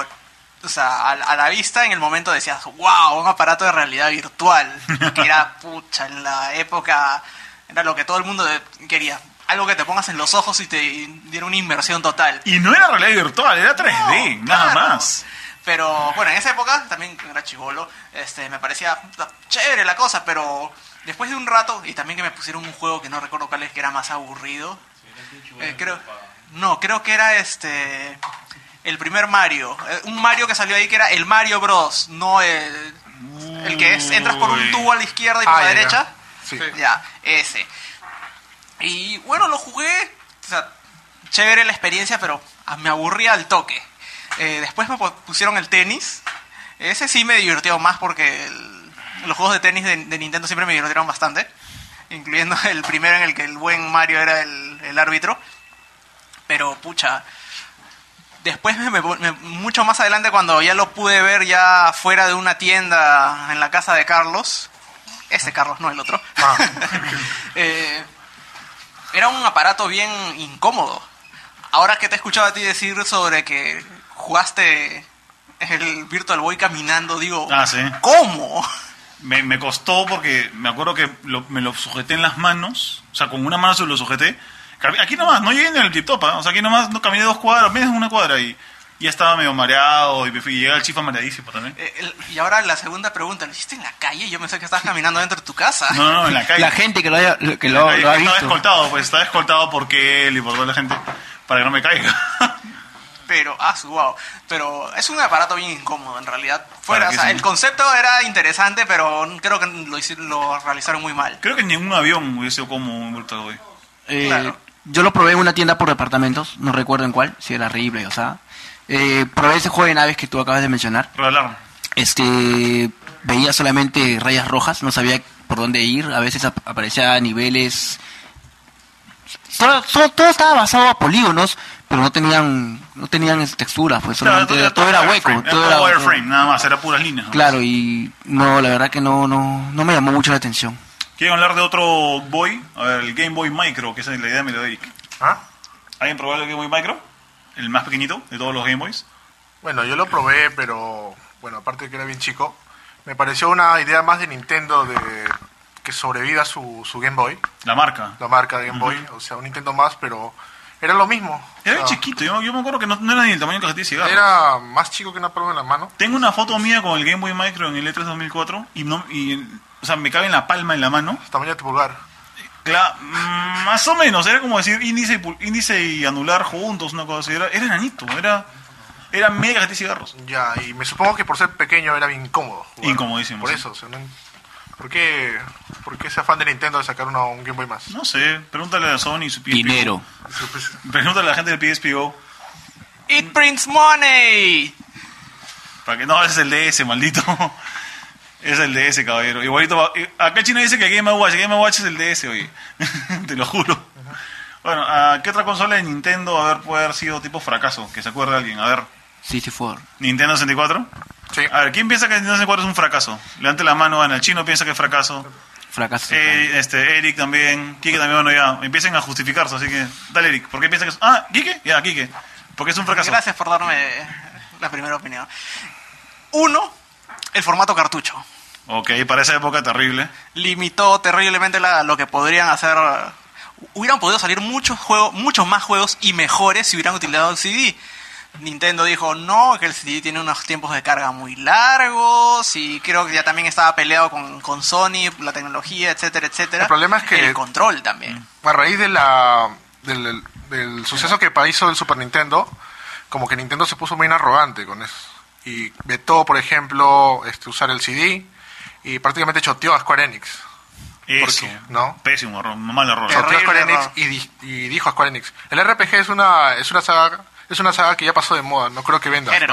o sea, a, a la vista en el momento decías, wow, un aparato de realidad virtual. Que era, pucha, en la época era lo que todo el mundo de- quería. Algo que te pongas en los ojos y te diera una inmersión total. Y no era realidad virtual, era tres D, No, nada claro. más. Pero bueno, en esa época también era chibolo, este, me parecía chévere la cosa, pero después de un rato, y también que me pusieron un juego que no recuerdo cuál es, que era más aburrido. Eh, creo, no, creo que era este el primer Mario, eh, un Mario que salió ahí que era el Mario Bros, no el, el que es entras por un Uy. tubo a la izquierda y por Ah, la ya, ya. derecha. Sí. Ya, ese. Y bueno, lo jugué, o sea, chévere la experiencia, pero ah, me aburría al toque. Eh, después me pu- pusieron el tenis. Ese sí me divirtió más porque el- los juegos de tenis de, de Nintendo siempre me divirtieron bastante. Incluyendo el primero en el que el buen Mario era el, el árbitro. Pero pucha, después me, me- me- mucho más adelante cuando ya lo pude ver ya fuera de una tienda en la casa de Carlos. Ese Carlos, no el otro. Ah. Eh, era un aparato bien incómodo. Ahora que te he escuchado a ti decir sobre que jugaste el Virtual Boy caminando, digo, Ah, sí. ¿cómo? Me, me costó porque me acuerdo que lo- me lo sujeté en las manos. O sea, con una mano se lo sujeté. Cami- Aquí nomás, no llegué ni al tip-top, ¿ah? O sea, aquí nomás no, caminé dos cuadras, menos una cuadra y ya estaba medio mareado y me fui, y llega el chifa mareadísimo también. Eh, el- y ahora la segunda pregunta, ¿lo hiciste en la calle? Yo pensé que estabas caminando dentro de tu casa. No, no, en la calle. La gente que lo, haya, que En lo, la calle, lo ha estaba visto. escoltado, pues estaba escoltado por él y por toda la gente para que no me caiga. Pero, ah, su wow. Pero es un aparato bien incómodo en realidad. Fuera, Para o que sea, sí. el concepto era interesante, pero creo que lo, hici- lo realizaron muy mal. Creo que en ningún avión hubiese sido como un Virtual Boy. Eh, Claro. Yo lo probé en una tienda por departamentos, no recuerdo en cuál, si era Ripley o sea. Eh, probé ese juego de naves que tú acabas de mencionar. Red Alarm. Este, veía solamente rayas rojas, no sabía por dónde ir. A veces ap- aparecía niveles todo, todo, todo estaba basado a polígonos, pero no tenían no tenían texturas, pues solamente Claro, todo era hueco, wireframe, todo era era todo wireframe, nada más, era puras líneas. ¿no? Claro, y no, la verdad que no no no me llamó mucho la atención. ¿Quieren hablar de otro Boy? A ver, el Game Boy Micro, que esa es la idea de Melodic. ¿Ah? ¿Alguien probó el Game Boy Micro? El más pequeñito de todos los Game Boys. Bueno, yo lo probé, pero bueno, aparte de que era bien chico, me pareció una idea más de Nintendo de que sobreviva su, su Game Boy, La marca. la marca de Game Boy, o sea, un Nintendo más, pero era lo mismo. Era O bien sea, chiquito, yo, yo me acuerdo que no, no era ni el tamaño de cajetilla de cigarros. Era más chico que una palma en la mano. Tengo una foto mía con el Game Boy Micro en el E tres dos mil cuatro y, no, y o sea, me cabe en la palma en la mano. Tamaño de tu pulgar. Cla- mm, más o menos, era como decir índice y, pul- índice y anular juntos, una cosa así. Era, era enanito, era, era media cajetilla de cigarros. Ya, y me supongo que por ser pequeño era bien incómodo. jugar. Incomodísimo, Por sí. eso, o sea, no- ¿por, qué, ¿por qué ese afán de Nintendo de sacar una- un Game Boy más? No sé, pregúntale a Sony y su P S P O. Dinero. Pregúntale a la gente del P S P O. It prints money. Para que no, ese es el D S, maldito. Es el D S, caballero. Igualito, va- eh, acá China dice que el Game Watch, el Game Watch es el D S, oye. Te lo juro. Bueno, ¿a ¿qué otra consola de Nintendo a ver, puede haber sido tipo fracaso? Que se acuerde alguien. A ver, sesenta y cuatro. ¿Nintendo sesenta y cuatro? Sí. A ver, ¿quién piensa que Nintendo sesenta y cuatro es un fracaso? Levante la mano, Ana. El chino piensa que es fracaso. Fracaso. Eh, este, Eric también. Kike también, bueno, ya. Empiecen a justificarse, así que... Dale, Eric. ¿Por qué piensa que es...? Ah, ¿Kike? Ya, Kike. Porque es un fracaso. Gracias por darme la primera opinión. Uno, el formato cartucho. Ok, para esa época terrible. Limitó terriblemente la- lo que podrían hacer. Hubieran podido salir muchos juegos, muchos más juegos y mejores si hubieran utilizado el C D. Nintendo dijo no, que el C D tiene unos tiempos de carga muy largos y creo que ya también estaba peleado con, con Sony, la tecnología, etcétera, etcétera. El problema es que- el control también. A raíz de la, del, del- del suceso que hizo el Super Nintendo, como que Nintendo se puso muy arrogante con eso. Y vetó, por ejemplo, este, usar el C D y prácticamente choteó a Square Enix. Eso. Porque, ¿no? Pésimo error, mal error. Terrible Choteó a Square Enix error. y, di- y dijo a Square Enix, el R P G es una, es una saga... Es una saga que ya pasó de moda, no creo que venda. Género.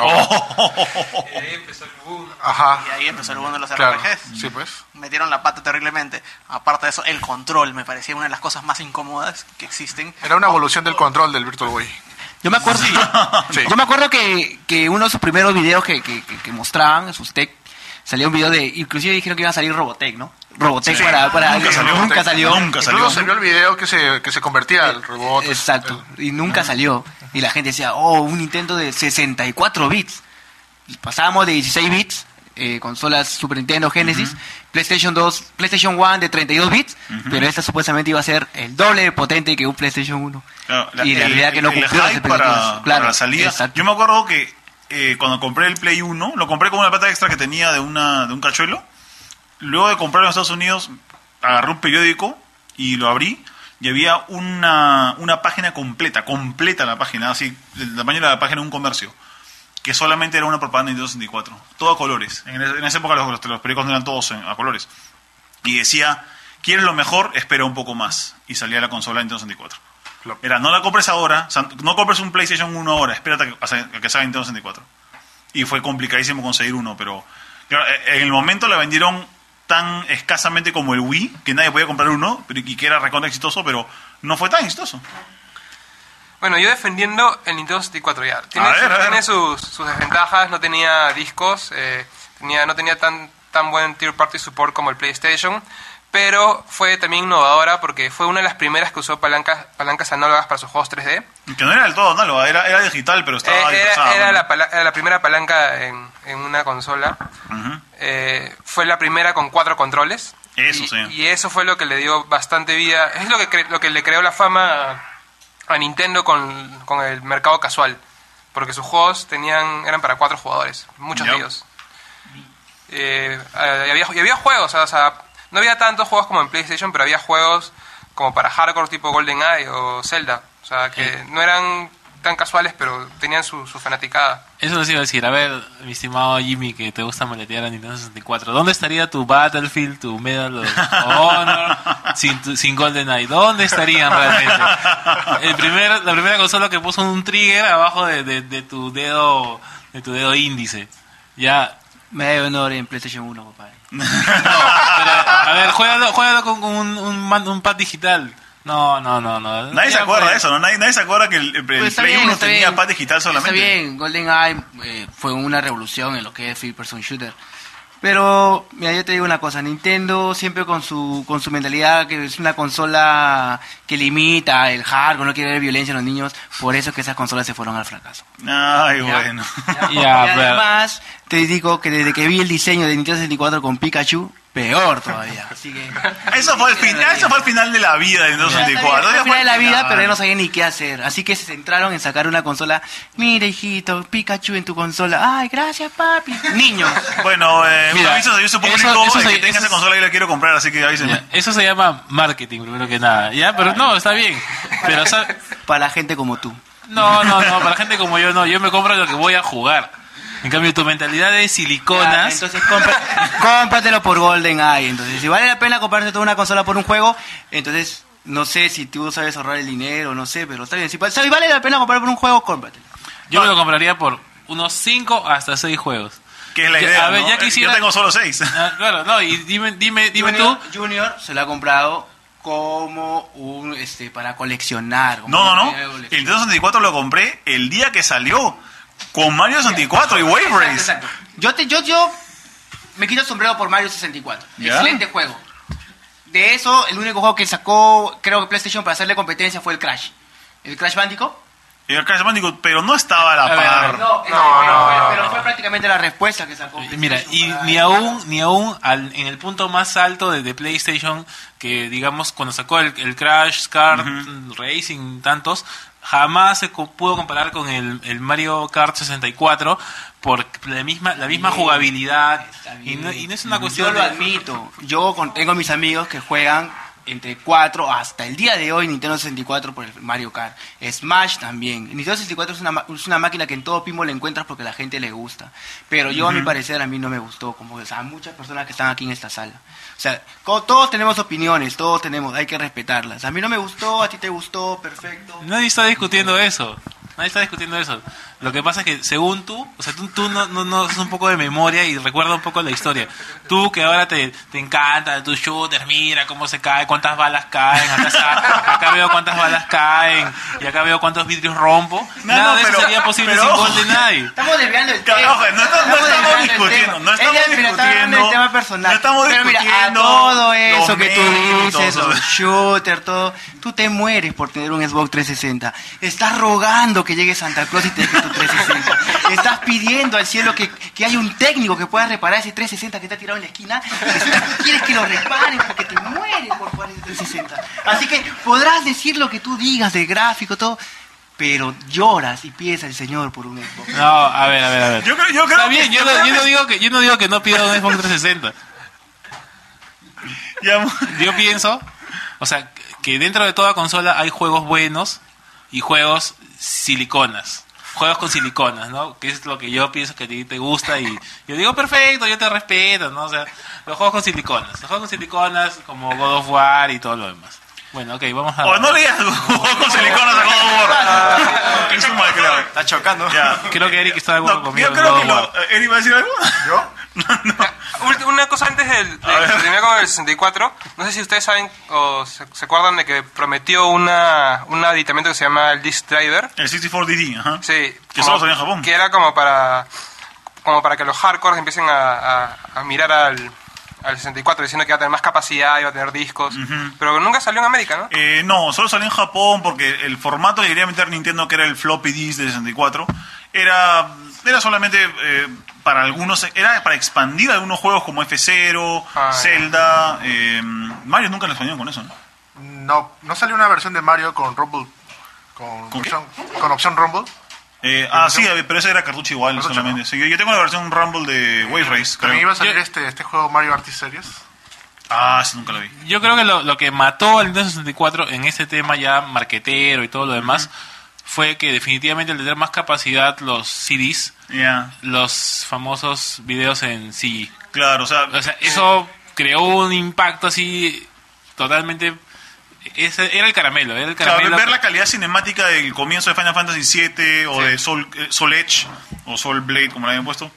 Oh. Y ahí empezó el boom. Ajá, Y ahí empezó el boom de los claro. R P Gs. Sí, pues. Metieron la pata terriblemente. Aparte de eso, el control me parecía una de las cosas más incómodas que existen. Era una evolución del control del Virtual Boy. Yo me acuerdo, Sí. yo me acuerdo que, que uno de sus primeros videos que, que, que, que mostraban, sus tech, salía un video de, inclusive dijeron que iba a salir Robotech, ¿no? Robotech Sí. para, para Nunca salió. nunca salió. Nunca salió. Incluso se vio el video que se, que se convertía al robot. Exacto, y nunca salió. Y la gente decía, oh, un Nintendo de sesenta y cuatro bits. Y pasábamos de dieciséis bits, eh, consolas Super Nintendo, Genesis, PlayStation dos, PlayStation uno de treinta y dos bits, pero esta supuestamente iba a ser el doble de potente que un PlayStation uno. Claro, la- y la el- realidad que no el cumplió las hype expectativas. para, Claro, para la salida. exacto. Yo me acuerdo que eh, cuando compré el Play uno, lo compré con una plata extra que tenía de una de un cachuelo. Luego de comprarlo en Estados Unidos, agarré un periódico y lo abrí y había una, una página completa, completa la página, así, del tamaño de la página de un comercio, que solamente era una propaganda de Nintendo sesenta y cuatro, todo a colores. En, esa- en esa época los, los, los periódicos no eran todos en- a colores. Y decía, ¿quieres lo mejor? Espera un poco más. Y salía la consola de Nintendo sesenta y cuatro. Claro. Era, no la compres ahora, o sea, no compres un PlayStation uno ahora, espérate a que, a que salga Nintendo sesenta y cuatro. Y fue complicadísimo conseguir uno, pero claro, en el momento la vendieron tan escasamente como el Wii, que nadie podía comprar uno, pero, y que era recontra exitoso, pero no fue tan exitoso. Bueno, yo defendiendo el Nintendo sesenta y cuatro ya. Tiene, A ver, sus, a ver. tiene sus, sus desventajas, no tenía discos, eh, tenía, no tenía tan, tan buen tier party support como el PlayStation, pero fue también innovadora porque fue una de las primeras que usó palancas, palancas análogas para sus juegos tres D. Que no era del todo análoga, era, era digital, pero estaba Eh, disfrazada, era, era, bueno. la, pala- era la primera palanca en, en una consola. Ujú. Eh, fue la primera con cuatro controles. Eso y, sí. y eso fue lo que le dio bastante vida. Es lo que, cre- lo que le creó la fama a, a Nintendo con, con el mercado casual. Porque sus juegos tenían eran para cuatro jugadores. Muchos Ya. de ellos. Eh, eh, y, había, y había juegos, o sea, no había tantos juegos como en PlayStation, pero había juegos como para hardcore tipo GoldenEye o Zelda. O sea, que no eran tan casuales, pero tenían su, su fanaticada. Eso les iba a decir. A ver, mi estimado Jimmy, que te gusta maletear a Nintendo sesenta y cuatro. ¿Dónde estaría tu Battlefield, tu Medal of Honor sin, tu- sin GoldenEye? ¿Dónde estarían realmente? El primer, la primera consola que puso un trigger abajo de, de, de tu dedo de tu dedo índice. Ya. Me da honor en PlayStation uno, papá. No, pero, a ver, juégalo, juégalo con, con un, un, man- un pad digital. No, no, no, no. Nadie Ya, se acuerda pues, de eso, ¿no? Nadie, nadie se acuerda que el, el Pues está Play bien, uno está tenía bien. pad digital solamente. Está bien, GoldenEye eh, fue una revolución en lo que es First Person Shooter. Pero, mira, yo te digo una cosa, Nintendo siempre con su con su mentalidad que es una consola que limita el hardware, no quiere ver violencia en los niños, por eso es que esas consolas se fueron al fracaso. Ay, bueno. Ya, y pero- además, te digo que desde que vi el diseño de Nintendo sesenta y cuatro con Pikachu, peor todavía. Así que... Eso fue, el fin, eso fue el final de la vida de Nintendo sesenta y cuatro. Fue Ya al final de la el vida, final. pero ya no sabían ni qué hacer. Así que se centraron en sacar una consola. Mira, hijito, Pikachu en tu consola. Ay, gracias, papi. Niños. Bueno, eh, un Mira, aviso de servicio público, eso- eso el se- que tenga eso esa es- consola y la quiero comprar, así que avísenme. Ya, eso se llama marketing, primero que nada. Ya, pero no, está bien. Pero, o sea, Para la gente como tú. no, no, no, para gente como yo no. Yo me compro lo que voy a jugar. En cambio, tu mentalidad de Ya, siliconas. entonces compra- cómpratelo por GoldenEye. Entonces, si vale la pena comprarte toda una consola por un juego, entonces no sé si tú sabes ahorrar el dinero, no sé, pero está bien. Si, pa- si vale la pena comprar por un juego, cómpratelo. Yo me lo compraría por unos cinco hasta seis juegos. Que es la Ya, idea, a ver, ¿no? ya quisiera- Yo tengo solo seis. Ah, claro, no, y dime, dime, dime Junior, tú. Junior se lo ha comprado como un este para coleccionar. como No, no, un no. juego de El colección. Nintendo sesenta y cuatro lo compré el día que salió. Con Mario sesenta y cuatro y Wave Race. Exacto. Yo, te, yo, yo me quito el sombrero por Mario sesenta y cuatro. ¿Ya? Excelente juego. De eso, el único juego que sacó, creo que PlayStation para hacerle competencia fue el Crash. El Crash Bandicoot. Y el Crash Bandicoot, pero no estaba a la A ver, a par. ver. No, No, pero, no, pero- no, pero no. fue prácticamente la respuesta que sacó. Mira, y PlayStation para- ni aún, ni aún al- en el punto más alto de, de PlayStation, que digamos cuando sacó el, el Crash, Kart, Racing, tantos, jamás se co- pudo comparar con el, el Mario Kart sesenta y cuatro por la misma, la misma Bien, jugabilidad. está Y bien. no, y no es una cuestión Yo lo de- admito. Yo con- tengo mis amigos que juegan entre cuatro hasta el día de hoy Nintendo sesenta y cuatro por el Mario Kart. Smash también. Nintendo sesenta y cuatro es una, ma- es una máquina que en todo pinball le encuentras porque a la gente le gusta. Pero yo, a mi parecer, a mí no me gustó. Como o sea, a muchas personas que están aquí en esta sala. O sea, co- todos tenemos opiniones, todos tenemos, hay que respetarlas. A mí no me gustó, a ti te gustó, perfecto. Nadie está discutiendo eso. Nadie está discutiendo eso. Lo que pasa es que según tú, o sea, tú, tú no, no, no haces un poco de memoria y recuerda un poco la historia. Tú que ahora te, te encanta tus shooters, mira cómo se cae, cuántas balas caen, acá, acá veo cuántas balas caen y acá veo cuántos vidrios rompo. No, Nada no, de eso pero- sería posible pero sin ojo. GoldenEye. Estamos desviando el Claro, tema. ojo, no estamos- no estamos desviando el discutiendo, tema. no estamos Ella, mira, está hablando del discutiendo, tema personal. no estamos Pero mira, a discutiendo todo eso los que tú méritos, dices, o sea. los shooter, todo, tú te mueres por tener un Xbox trescientos sesenta. Estás rogando que llegue Santa Claus y te deje tu trescientos sesenta. Estás pidiendo al cielo que, que haya un técnico que pueda reparar ese trescientos sesenta que está tirado en la esquina. Estás- quieres que lo reparen porque te mueres por jugar ese trescientos sesenta. Así que podrás decir lo que tú digas de gráfico, todo, pero lloras y pides al Señor por un Xbox. No, a ver, a ver, a ver. Yo creo, yo creo Está bien, que- yo no, yo no digo que yo no digo que no pida un Xbox trescientos sesenta. Ya, Yo pienso, o sea, que dentro de toda consola hay juegos buenos y juegos siliconas. Juegos con siliconas, ¿no? Que es lo que yo pienso que a ti te gusta y yo digo, perfecto, yo te respeto, ¿no? O sea, los juegos con siliconas. Los juegos con siliconas como God of War y todo lo demás. Bueno, ok, vamos a... O no le digas juegos con siliconas a God of War. Es un malcriado. Está chocando. Ya. Creo que Eric está de acuerdo No, conmigo. yo en creo God que of War. lo... ¿Eric va a decir algo? ¿Yo? Ulti- Una cosa antes del, de A ver. terminar con el sesenta y cuatro, no sé si ustedes saben o se, se acuerdan de que prometió una, un aditamento que se llama el Disk Driver. El sesenta y cuatro D D, ajá. Sí, Que como- solo salió en Japón. Que era como para como para que los hardcores empiecen a, a- a mirar al, al sesenta y cuatro diciendo que iba a tener más capacidad, iba a tener discos, pero nunca salió en América, ¿no? Eh, no, solo salió en Japón porque el formato que quería meter Nintendo, que era el floppy disk de sesenta y cuatro, era, era solamente eh, para algunos, era para expandir algunos juegos como F cero, Ah, ya. Zelda, eh, Mario nunca lo expandieron con eso, ¿no? No, no salió una versión de Mario con Rumble. Con, ¿Con qué? opción, con opción Rumble. Eh, ah, sí, pero ese era cartucho igual Cartucho, solamente. ¿no? Sí, yo, yo tengo la versión Rumble de Wave Race, También creo. iba a salir Yo- este, este juego Mario Artist Series. Ah, ese nunca lo vi. Yo creo que lo, lo que mató al Nintendo sesenta y cuatro en este tema ya marquetero y todo lo demás fue que definitivamente al tener más capacidad los C Ds, Ya, los famosos videos en C G. claro, o sea, O sea, eso creó un impacto así totalmente... Ese era el caramelo, era el claro, caramelo. ver la calidad cinemática del comienzo de Final Fantasy siete o de Soul, eh, Soul Edge o Soul Blade, como lo habían puesto,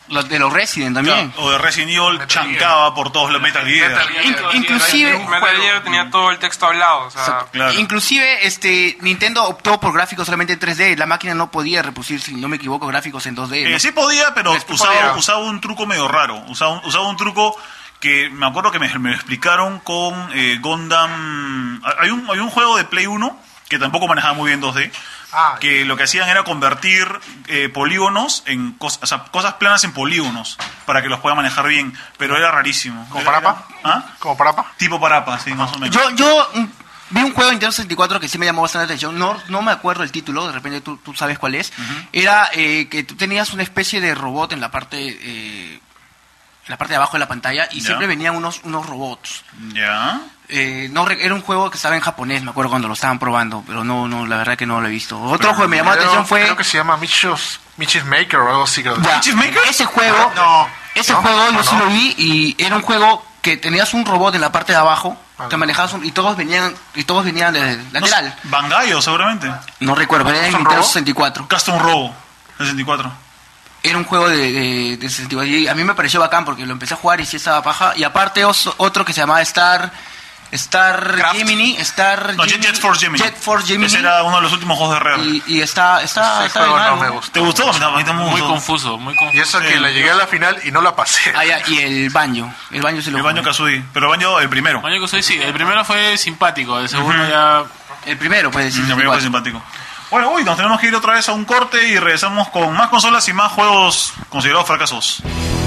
Los de los Resident también. Claro, o de Resident Evil Metal chancaba por todos los Metal Gear. Metal Gear. In- inclusive, Metal Gear tenía todo el texto hablado, o sea, Claro. inclusive este Nintendo optó por gráficos solamente en tres D. La máquina no podía reproducir, si no me equivoco, gráficos en dos D. ¿no? Eh, sí podía, pero Sí usaba, podía. usaba un truco medio raro. Usaba un, usaba un truco que me acuerdo que me, me lo explicaron con eh, Gundam. Hay un, hay un juego de Play uno que tampoco manejaba muy bien dos D. Ah, Que lo que hacían era convertir eh, polígonos en cosas, o sea, cosas planas en polígonos para que los pueda manejar bien, pero era rarísimo. ¿Como Era- Parapa? era- ¿Ah? Como Parapa. Tipo Parapa, sí, más o menos. Yo, yo mm, vi un juego en Nintendo sesenta y cuatro que sí me llamó bastante la atención. No, no me acuerdo el título, de repente tú, tú sabes cuál es. Era eh, que tú tenías una especie de robot en la parte eh, en la parte de abajo de la pantalla y Ya. siempre venían unos, unos robots. Ya. Eh, no, re- era un juego que estaba en japonés, me acuerdo cuando lo estaban probando, pero no, no, la verdad que no lo he visto. Otro Pero juego que me llamó la Creo- atención fue... Creo que se llama Michos, Michis Maker o algo así, creo. Ya, ¿Michis Maker? ese juego, No. ese ¿No? juego yo ¿No? sí lo vi y era un juego que tenías un robot en la parte de abajo, Ah, que no. manejabas un- y todos venían y todos venían de No lateral. sé, Bangayo, seguramente. No recuerdo, pero era en ¿Custom Nintendo Robo? sesenta y cuatro. Custom Robo, sesenta y cuatro. Era un juego de, de, de sesenta y cuatro y a mí me pareció bacán porque lo empecé a jugar y sí estaba paja. Y aparte os- otro que se llamaba Star... Star Craft. Gemini, Star No, Jet, Gemini, Jet Force Gemini. Jet Force Gemini. Ese era uno de los últimos juegos de Rare. Y, y está, está, Ese está juego bien no algo. me gustó. ¿Te gustó? A mí tam- a mí también me Muy gustó. confuso, muy Y confuso. eso Sí. que la llegué a la final y no la pasé. Ah, ya, y el baño. El baño se lo El baño jugué. Kazooie. Pero el baño, el primero. Banjo Kazooie sí, el primero fue simpático, el segundo Ujú. ya... El primero, pues, El decir. primero fue simpático. Bueno, uy, nos tenemos que ir otra vez a un corte y regresamos con más consolas y más juegos considerados fracasos.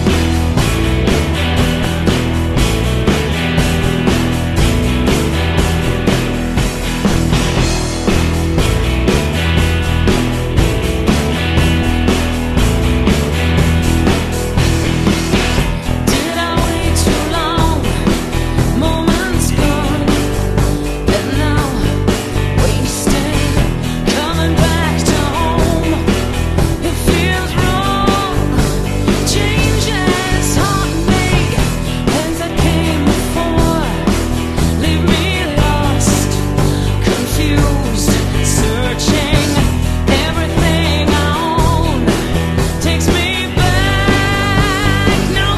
Did I wait too long? Moments gone, and now wasted. Coming back to home, it feels wrong. Changes haunt me as I came before. Leave me lost, confused, searching. Everything I own takes me back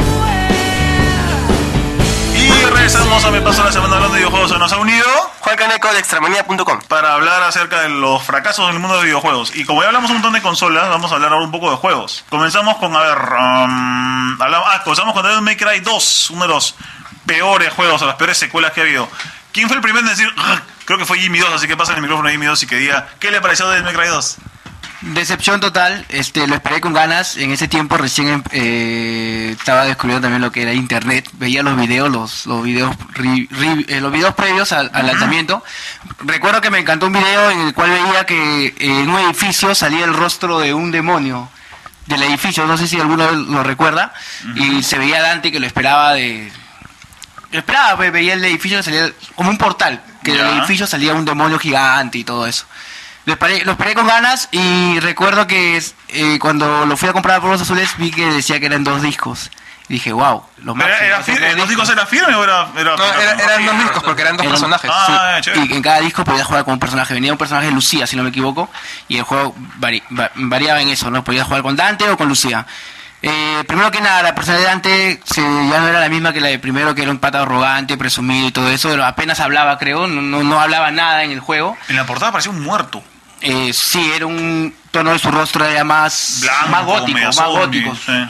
nowhere. Y regresamos a Me Paso la Semana hablando de videojuegos. Se nos ha unido Juan Caneco de extramanía punto com. para hablar acerca de los fracasos del mundo de videojuegos. Y como ya hablamos un montón de consolas, vamos a hablar ahora un poco de juegos. Comenzamos con, a ver, um, hablamos, ah, comenzamos con Devil May Cry dos, uno de los peores juegos, o las peores secuelas que ha habido. ¿Quién fue el primero en decir, "Ugh"? Creo que fue Jimmy dos, así que pasa el micrófono a Jimmy dos y que diga, ¿qué le pareció Devil May Cry dos? Decepción total, este, lo esperé con ganas. En ese tiempo recién eh, estaba descubriendo también lo que era internet. Veía los videos, los, los videos, ri- ri- eh, los videos previos al, al lanzamiento. Recuerdo que me encantó un video en el cual veía que eh, en un edificio salía el rostro de un demonio del edificio. No sé si alguno lo recuerda. Y se veía a Dante que lo esperaba de. Lo esperaba, pues, veía el edificio que salía como un portal. Que Ya. del edificio salía un demonio gigante y todo eso. Lo esperé, lo esperé con ganas y recuerdo que eh, cuando lo fui a comprar por los azules vi que decía que eran dos discos. Y dije, wow, lo máximo. ¿Era, era esos fir- dos ¿Los discos. discos eran firme o era...? era No, era- eran dos discos porque eran dos Eran- personajes. Ah, sí, chévere. y en cada disco podías jugar con un personaje. Venía un personaje de Lucía, si no me equivoco, y el juego vari- va- variaba en eso, ¿no? Podías jugar con Dante o con Lucía. Eh, primero que nada, la persona de Dante se, ya no era la misma que la de primero, que era un pata arrogante, presumido y todo eso. Pero apenas hablaba, creo, no, no, no hablaba nada en el juego. En la portada parecía un muerto. Eh, sí, era un tono de su rostro era más, Blanco, más gótico, medio más zombie, gótico. sí.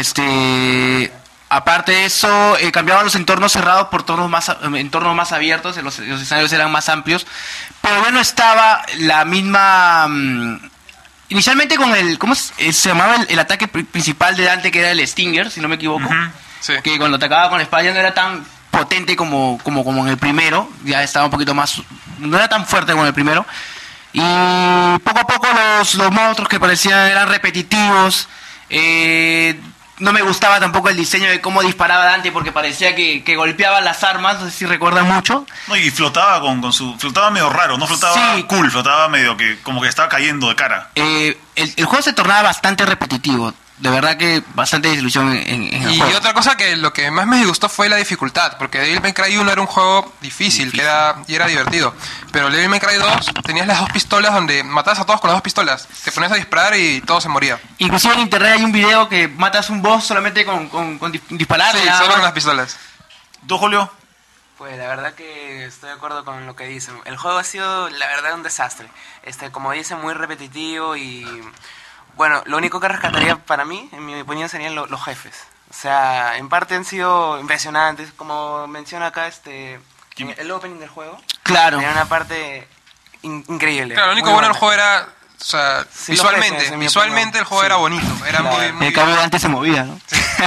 Este, aparte de eso, eh, cambiaban los entornos cerrados por entornos más, a- entornos más abiertos, los, los escenarios eran más amplios, pero ya no estaba la misma. mm, Inicialmente con el, ¿cómo se, eh, se llamaba el, el ataque pri- principal de Dante, que era el Stinger, si no me equivoco? Ujú. Sí. Que cuando atacaba con la espada ya no era tan potente como, como, como en el primero, ya estaba un poquito más, no era tan fuerte como en el primero. Y poco a poco los, los monstruos que parecían eran repetitivos. eh, no me gustaba tampoco el diseño de cómo disparaba Dante, porque parecía que, que golpeaba las armas, no sé si recuerdan mucho. No, y flotaba con, con su... Flotaba medio raro, no flotaba Sí. cool, flotaba medio que... Como que estaba cayendo de cara. Eh, el, el juego se tornaba bastante repetitivo. de verdad que bastante desilusión en, en el Y juego. otra cosa que lo que más me disgustó fue la dificultad, porque Devil May Cry uno era un juego difícil, que era, y era divertido. Pero Devil May Cry dos tenías las dos pistolas donde matabas a todos con las dos pistolas. Te ponías a disparar y todo se moría. Inclusive en internet hay un video que matas un boss solamente con, con, con di- disparar. Sí, nada solo más. con las pistolas. ¿Tú, Julio? Pues la verdad que estoy de acuerdo con lo que dicen. El juego ha sido, la verdad, un desastre. Este, como dicen, muy repetitivo y... Bueno, lo único que rescataría para mí, en mi opinión, serían lo- los jefes. O sea, en parte han sido impresionantes. Como menciona acá este en el opening del juego. Claro. Era una parte in- increíble. Claro, lo único muy bueno del buena. juego era... O sea, Sí, los visualmente, jefes, en mi visualmente opinión. el juego Sí. era bonito. Era Claro. muy, muy El cambio antes se movía, ¿no?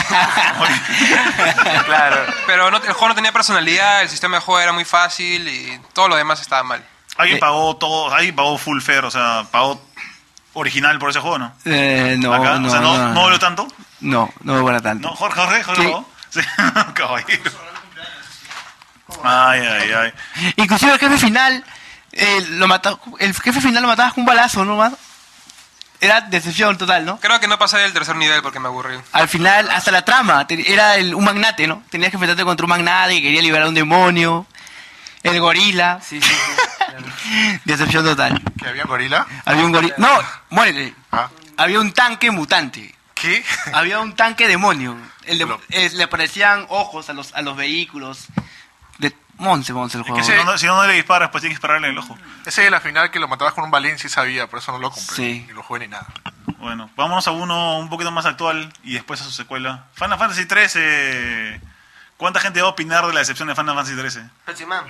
Claro. Pero no, el juego no tenía personalidad, el sistema de juego era muy fácil y todo lo demás estaba mal. ¿Alguien Eh. pagó todo, alguien pagó full fair, o sea, pagó original por ese juego, no? Eh, no, Acá, no, o sea, no, no, no valió tanto. no, no me buena tanto. No, Jorge, Jorge, Jorge Sí. pagó. Sí, caballero. Ay, ay, ay. Inclusive el jefe final, eh, lo mata, el jefe final lo matabas con un balazo, ¿no? Más? Era decepción total, ¿no? Creo que no pasé del tercer nivel porque me aburrí. Al final, hasta la trama, te- era el, un magnate, ¿no? Tenías que enfrentarte contra un magnate que quería liberar a un demonio, el gorila. Sí, sí, sí. Claro. Decepción total. ¿Que había gorila? Había un gorila. No, muérete. Ah, Había un tanque mutante. ¿qué? Había un tanque demonio. El de- Lo- eh, le aparecían ojos a los, a los vehículos. De Monse, Monse el Es juego. que si no, si no le disparas, pues tienes que dispararle en el ojo. Ese de la final que lo matabas con un balín sí sabía, por eso no lo compré. Sí. Ni lo jugué ni nada. Bueno, vámonos a uno un poquito más actual y después a su secuela. Final Fantasy trece. ¿Cuánta gente va a opinar de la decepción de Final Fantasy trece? Pachimán.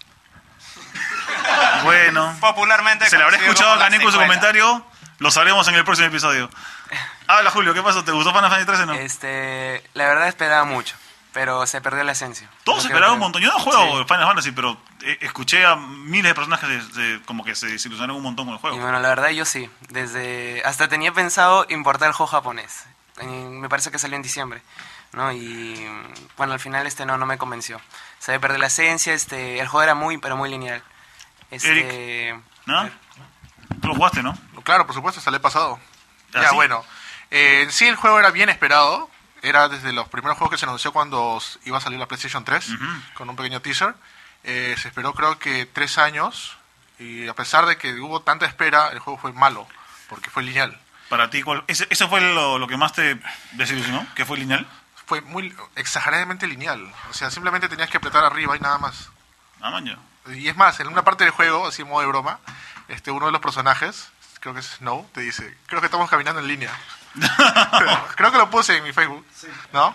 Bueno, Popularmente se le habrá conocido escuchado a como la Kaneko su secuela. comentario. Lo sabremos en el próximo episodio. Habla, Julio, ¿qué pasó? ¿Te gustó Final Fantasy trece o no? Este, la verdad esperaba mucho, pero se perdió la esencia. Todos Lo que esperaban creo. un montón. Yo no juego Sí. Final Fantasy, pero eh, escuché a miles de personas que se, se- como que se desilusionaron un montón con el Y juego. bueno, la verdad yo sí. Desde hasta tenía pensado importar el juego japonés. Eh, me parece que salió en diciembre, ¿no? Y bueno, al final este no no me convenció. Se había perdido la esencia, este, el juego era muy pero muy lineal. Este, ¿No? Tú lo jugaste, ¿no? Claro, por supuesto, sale pasado. ¿Ah, Ya, sí? bueno. Eh, en sí, el juego era bien esperado. Era desde los primeros juegos que se anunció cuando s- iba a salir la PlayStation tres, Ujú. con un pequeño teaser. Eh, se esperó creo que tres años, y a pesar de que hubo tanta espera, el juego fue malo, porque fue lineal. Para ti, ¿cuál? ¿Ese, ese fue lo, lo que más te desilusionó? ¿Que fue lineal? Fue muy exageradamente lineal. O sea, simplemente tenías que apretar arriba y nada más. Ah, man, ya. Y es más, en una parte del juego, así en modo de broma, este, uno de los personajes, creo que es Snow, te dice, creo que estamos caminando en línea. Creo que lo puse en mi Facebook, ¿no?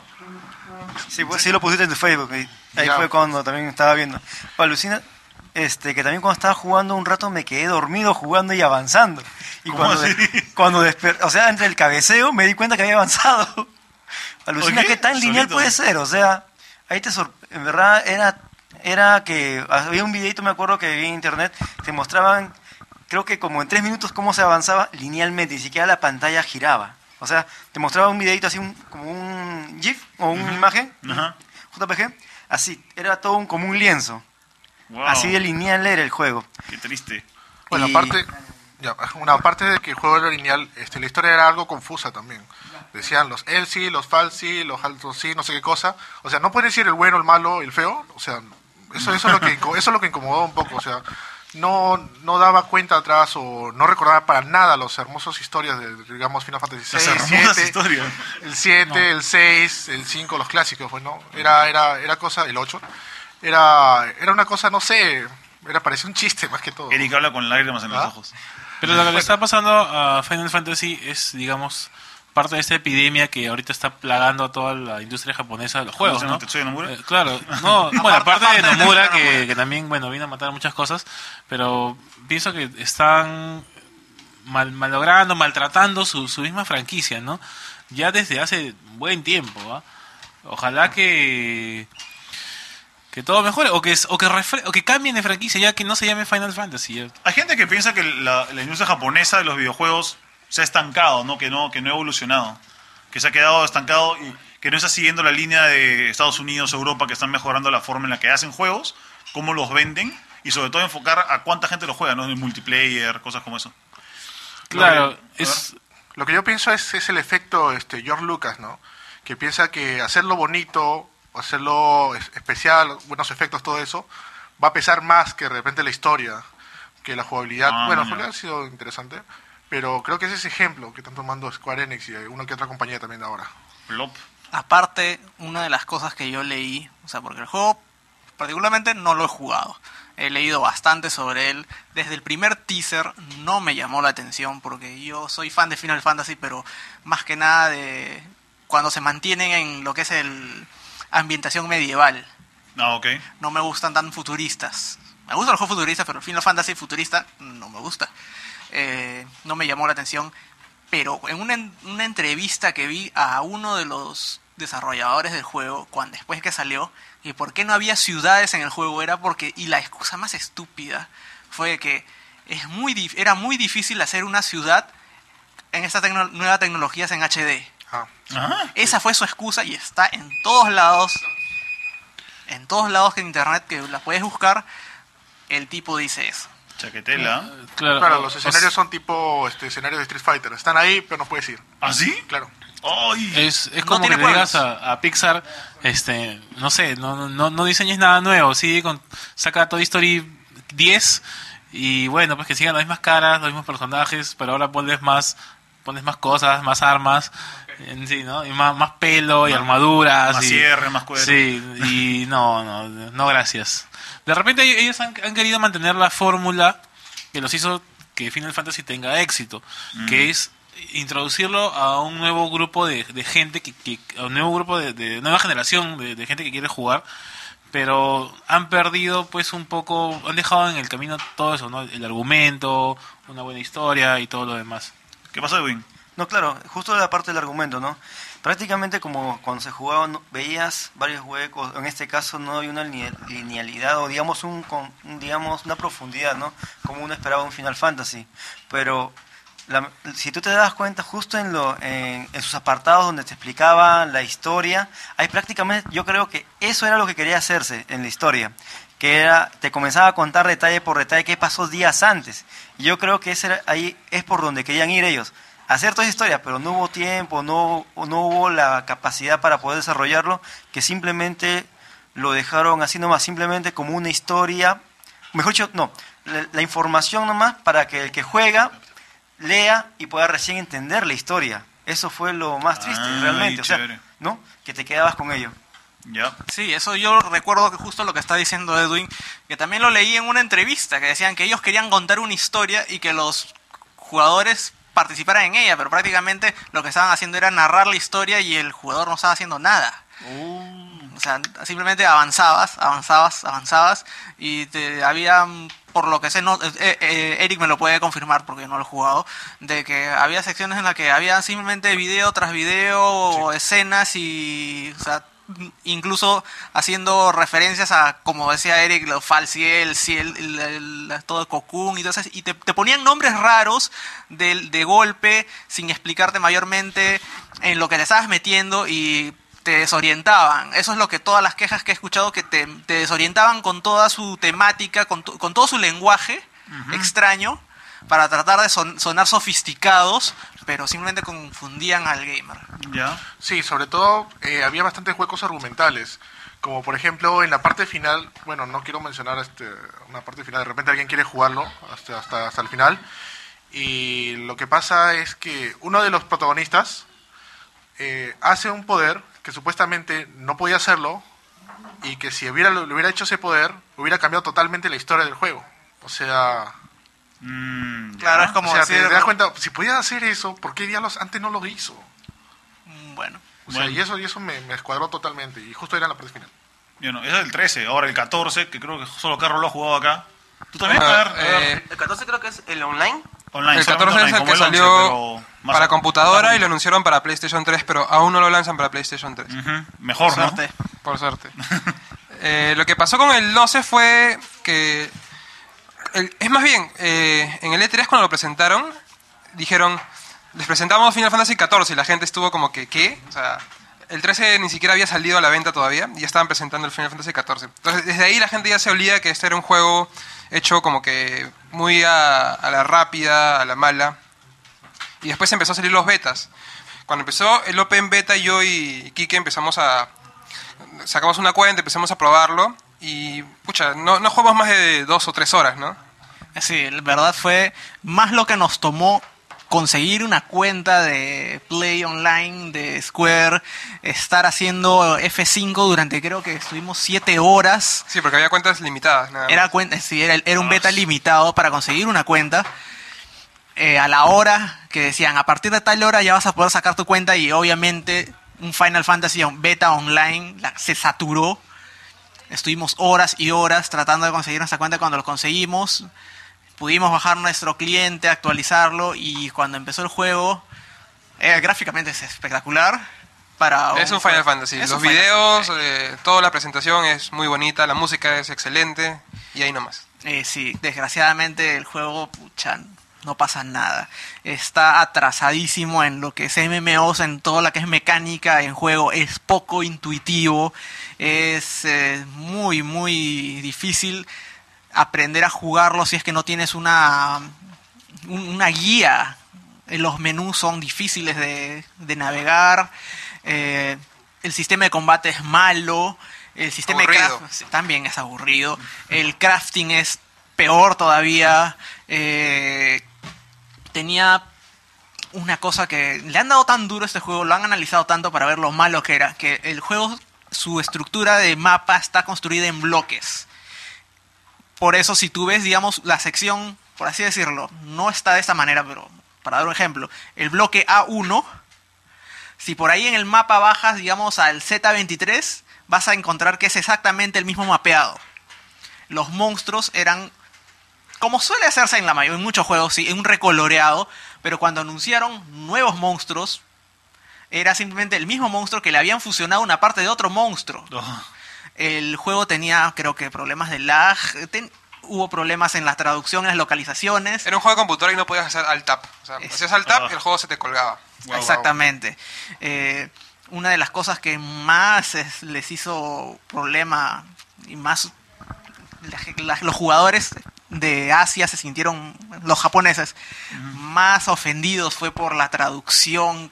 Sí, pues, sí lo pusiste en tu Facebook. Ahí, ahí Ya. fue cuando también estaba viendo. Alucina este, que también cuando estaba jugando un rato me quedé dormido jugando y avanzando. Y ¿Cómo cuando, así? de- cuando desper- o sea, entre el cabeceo me di cuenta que había avanzado. Alucina ¿Por qué? que tan lineal Solito. puede ser. O sea, ahí te sor- en verdad era, era que había un videito, me acuerdo que vi en internet, te mostraban, creo que como en tres minutos cómo se avanzaba linealmente, ni siquiera la pantalla giraba. O sea, te mostraba un videito así, un- como un GIF o una imagen, Ajá. J P G, así, era todo un, como un lienzo. Wow. Así de lineal era el juego. Qué triste. Bueno, Y- aparte, ya, una parte de que el juego era lineal, este, la historia era algo confusa también. Decían los Elsi, los Falsi, los altos sí, no sé qué cosa. O sea, no puede decir el bueno, el malo, el feo. O sea, eso, eso, es, lo que, inco- eso es lo que incomodó un poco. O sea, no, no daba cuenta atrás o no recordaba para nada las hermosas historias de, digamos, Final Fantasy Las seis, hermosas siete, historias. el siete, el seis, el cinco, los clásicos, pues, ¿no? Era, era, era cosa, el ocho. Era, era una cosa, no sé, era parecía un chiste más que todo. Eric habla con lágrimas en los ¿Ah? ojos. Pero lo que le está pasando a Final Fantasy es, digamos, parte de esta epidemia que ahorita está plagando a toda la industria japonesa de los juegos, ¿Cómo se llama? ¿no? ¿Tetsuya Nomura? Eh, claro, no, bueno, aparte de Nomura, que, que también, bueno, vino a matar muchas cosas, pero pienso que están mal, malogrando, maltratando su, su misma franquicia, ¿no? Ya desde hace buen tiempo, ¿ah? Ojalá que que todo mejore, o que, o que, refre- o que cambien de franquicia, ya que no se llame Final Fantasy. ya. Hay gente que piensa que la, la industria japonesa de los videojuegos se ha estancado, ¿no? Que no, que no ha evolucionado, que se ha quedado estancado y que no está siguiendo la línea de Estados Unidos, Europa, que están mejorando la forma en la que hacen juegos, cómo los venden y sobre todo enfocar a cuánta gente los juega, ¿no? En multiplayer, cosas como eso. Claro, Lo que- es, Lo que yo pienso es, es el efecto este, George Lucas, ¿no? Que piensa que hacerlo bonito, hacerlo es- especial, buenos efectos, todo eso, va a pesar más que de repente la historia, que la jugabilidad. Ah, bueno, la ya. jugabilidad ha sido interesante, pero creo que es ese ejemplo que están tomando Square Enix y una que otra compañía también de ahora. Plop. Aparte, una de las cosas que yo leí, o sea, porque el juego particularmente no lo he jugado. He leído bastante sobre él. Desde el primer teaser no me llamó la atención porque yo soy fan de Final Fantasy, pero más que nada de cuando se mantienen en lo que es el ambientación medieval. Ah, ok. No me gustan tan futuristas. Me gustan los juegos futuristas, pero el Final Fantasy futurista no me gusta. Eh, no me llamó la atención. Pero en una, en- una entrevista que vi a uno de los desarrolladores del juego, cuando después que salió, y por qué no había ciudades en el juego, era porque, y la excusa más estúpida fue que es muy dif- era muy difícil hacer una ciudad en estas tecno- nuevas tecnologías en H D. Ah, Ajá. Esa fue su excusa y está en todos lados, en todos lados que en internet que la puedes buscar, el tipo dice eso. Chaquetela. Claro, claro, o- los o escenarios son tipo este, escenarios de Street Fighter. Están ahí, pero no puedes ir. ¿Ah, sí? Claro. ¡Ay! Es, es No como que tiene le digas pueblos. a, a Pixar, este, no sé, no, no, no diseñes nada nuevo, sí, con, saca Toy Story diez y bueno, pues que sigan las mismas caras, los mismos personajes, pero ahora pones más, pones más cosas, más armas, en sí, ¿no? Y más, más pelo y Más- armaduras. más y, cierre, más cuero. Sí, y no, no, no, gracias. De repente ellos han, han querido mantener la fórmula que los hizo que Final Fantasy tenga éxito, Mm. que es introducirlo a un nuevo grupo de, de gente, que, que a un nuevo grupo de, de nueva generación de, de gente que quiere jugar, pero han perdido pues un poco, han dejado en el camino todo eso, ¿no? El argumento, una buena historia y todo lo demás. ¿Qué pasa, Edwin? No, claro, justo la parte del argumento, ¿no? Prácticamente como cuando se jugaba no- veías varios huecos, en este caso no hay una line- linealidad o digamos un, con- un- digamos una profundidad, ¿no? Como uno esperaba un Final Fantasy, pero la- si tú te das cuenta justo en, lo, en, en sus apartados donde te explicaba la historia, hay prácticamente, yo creo que eso era lo que quería hacerse en la historia, que era, te comenzaba a contar detalle por detalle qué pasó días antes, y yo creo que ese era- ahí es por donde querían ir ellos, hacer toda esa historia, pero no hubo tiempo, no, no hubo la capacidad para poder desarrollarlo, que simplemente lo dejaron así nomás, simplemente como una historia, mejor dicho, no, la, la información nomás para que el que juega lea y pueda recién entender la historia. Eso fue lo más triste, Ay, realmente, o sea, chévere. ¿no? Que te quedabas con ello. Ya. Sí, eso yo recuerdo que justo lo que está diciendo Edwin, que también lo leí en una entrevista, que decían que ellos querían contar una historia y que los jugadores participaran en ella, pero prácticamente lo que estaban haciendo era narrar la historia y el jugador no estaba haciendo nada. O sea, simplemente avanzabas, avanzabas, avanzabas y te, había, mm, por lo que sé, no, eh, eh, Eric me lo puede confirmar porque no lo he jugado, de que había secciones en las que había simplemente video tras video o escenas y, o sea, incluso haciendo referencias a, como decía Eric, lo Falciel, Ciel, el, el- el- todo el Cocoon y todo eso, y te, te ponían nombres raros de, de golpe sin explicarte mayormente en lo que te estabas metiendo y te desorientaban. Eso es lo que todas las quejas que he escuchado, que te, te desorientaban con toda su temática, con, to- con todo su lenguaje extraño, para tratar de son- sonar sofisticados, pero simplemente confundían al gamer. Ya. Sí, sobre todo eh, había bastantes huecos argumentales. Como por ejemplo en la parte final, bueno, no quiero mencionar este, una parte final, de repente alguien quiere jugarlo hasta, hasta, hasta el final. Y lo que pasa es que uno de los protagonistas eh, hace un poder que supuestamente no podía hacerlo y que si hubiera, le hubiera hecho ese poder, hubiera cambiado totalmente la historia del juego. O sea, Mm, ya. Claro, es como o sea, te, decir... te das cuenta, si podía hacer eso, ¿por qué diablos antes no lo hizo? Mm, Bueno. O sea, Bueno. y eso, y eso me, me escuadró totalmente. Y justo era en la parte final. Bueno, ese es el trece, ahora el catorce, que creo que solo Carlos lo ha jugado acá. ¿Tú también? Ah, a ver, a ver. eh, El catorce creo que es el online. Online, el solamente catorce es online, el como que once, salió pero más- para computadora más- y lo anunciaron para PlayStation tres, pero aún no lo lanzan para PlayStation tres. Ujú, mejor, ¿no? Suerte. Por suerte. Eh, lo que pasó con el doce fue que... el- es más bien, eh, en el E tres cuando lo presentaron, dijeron, les presentamos Final Fantasy catorce y la gente estuvo como que, ¿qué? O sea, el trece ni siquiera había salido a la venta todavía y ya estaban presentando el Final Fantasy catorce. Entonces, desde ahí la gente ya se olía que este era un juego hecho como que muy a, a la rápida, a la mala. Y después empezó a salir los betas. Cuando empezó el Open Beta, yo y Kike empezamos a... Sacamos una cuenta, empezamos a probarlo. Y, pucha, no, no jugamos más de dos o tres horas, ¿no? Sí, la verdad fue más lo que nos tomó conseguir una cuenta de Play Online de Square, estar haciendo F cinco durante creo que estuvimos siete horas. Sí, porque había cuentas limitadas. Nada Era, más. cuenta, sí, era, era un beta limitado para conseguir una cuenta. Eh, a la hora que decían, a partir de tal hora ya vas a poder sacar tu cuenta, y obviamente un Final Fantasy beta online la, se saturó. Estuvimos horas y horas tratando de conseguir nuestra cuenta. Cuando lo conseguimos, pudimos bajar nuestro cliente, actualizarlo, y cuando empezó el juego, eh, gráficamente es espectacular. Para Es un Final Fantasy. es Los un Final videos, Fantasy. eh, toda la presentación es muy bonita, la música es excelente, y ahí nomás. Eh, sí, desgraciadamente el juego, pucha, no pasa nada. Está atrasadísimo en lo que es M M Os, en todo lo que es mecánica en juego. Es poco intuitivo. Es eh, muy, muy difícil aprender a jugarlo si es que no tienes una, un- una guía. Eh, Los menús son difíciles de, de navegar. Eh, el sistema de combate es malo. El sistema Aburrido. de craft también es aburrido. El crafting es peor todavía. Eh, tenía una cosa que le han dado tan duro a este juego, lo han analizado tanto para ver lo malo que era, que el juego, su estructura de mapa está construida en bloques. Por eso, si tú ves, digamos, la sección, por así decirlo, no está de esta manera, pero para dar un ejemplo, el bloque A uno, si por ahí en el mapa bajas, digamos, al Z veintitrés, vas a encontrar que es exactamente el mismo mapeado. Los monstruos eran, como suele hacerse en la mayoría, en muchos juegos, sí, un recoloreado, pero cuando anunciaron nuevos monstruos, era simplemente el mismo monstruo que le habían fusionado una parte de otro monstruo. Oh. El juego tenía, creo que, problemas de lag, ten- hubo problemas en la traducción, en las localizaciones. Era un juego de computadora y no podías hacer alt tab. O sea, Es- hacías alt tab Ah. y el juego se te colgaba. Guau, Exactamente. Eh, una de las cosas que más es- les hizo problema, y más la- la- los jugadores de Asia se sintieron, los japoneses, más ofendidos fue por la traducción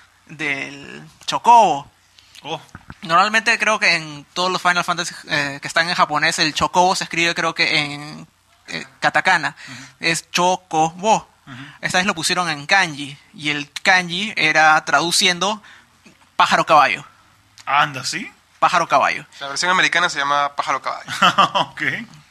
del Chocobo. Oh. Normalmente creo que en todos los Final Fantasy eh, que están en japonés, el Chocobo se escribe creo que en eh, katakana. Es Chocobo. Esta vez lo pusieron en kanji. Y el kanji era traduciendo pájaro caballo. Anda, ¿sí? Pájaro caballo. La versión americana se llama Pájaro Caballo. Ok.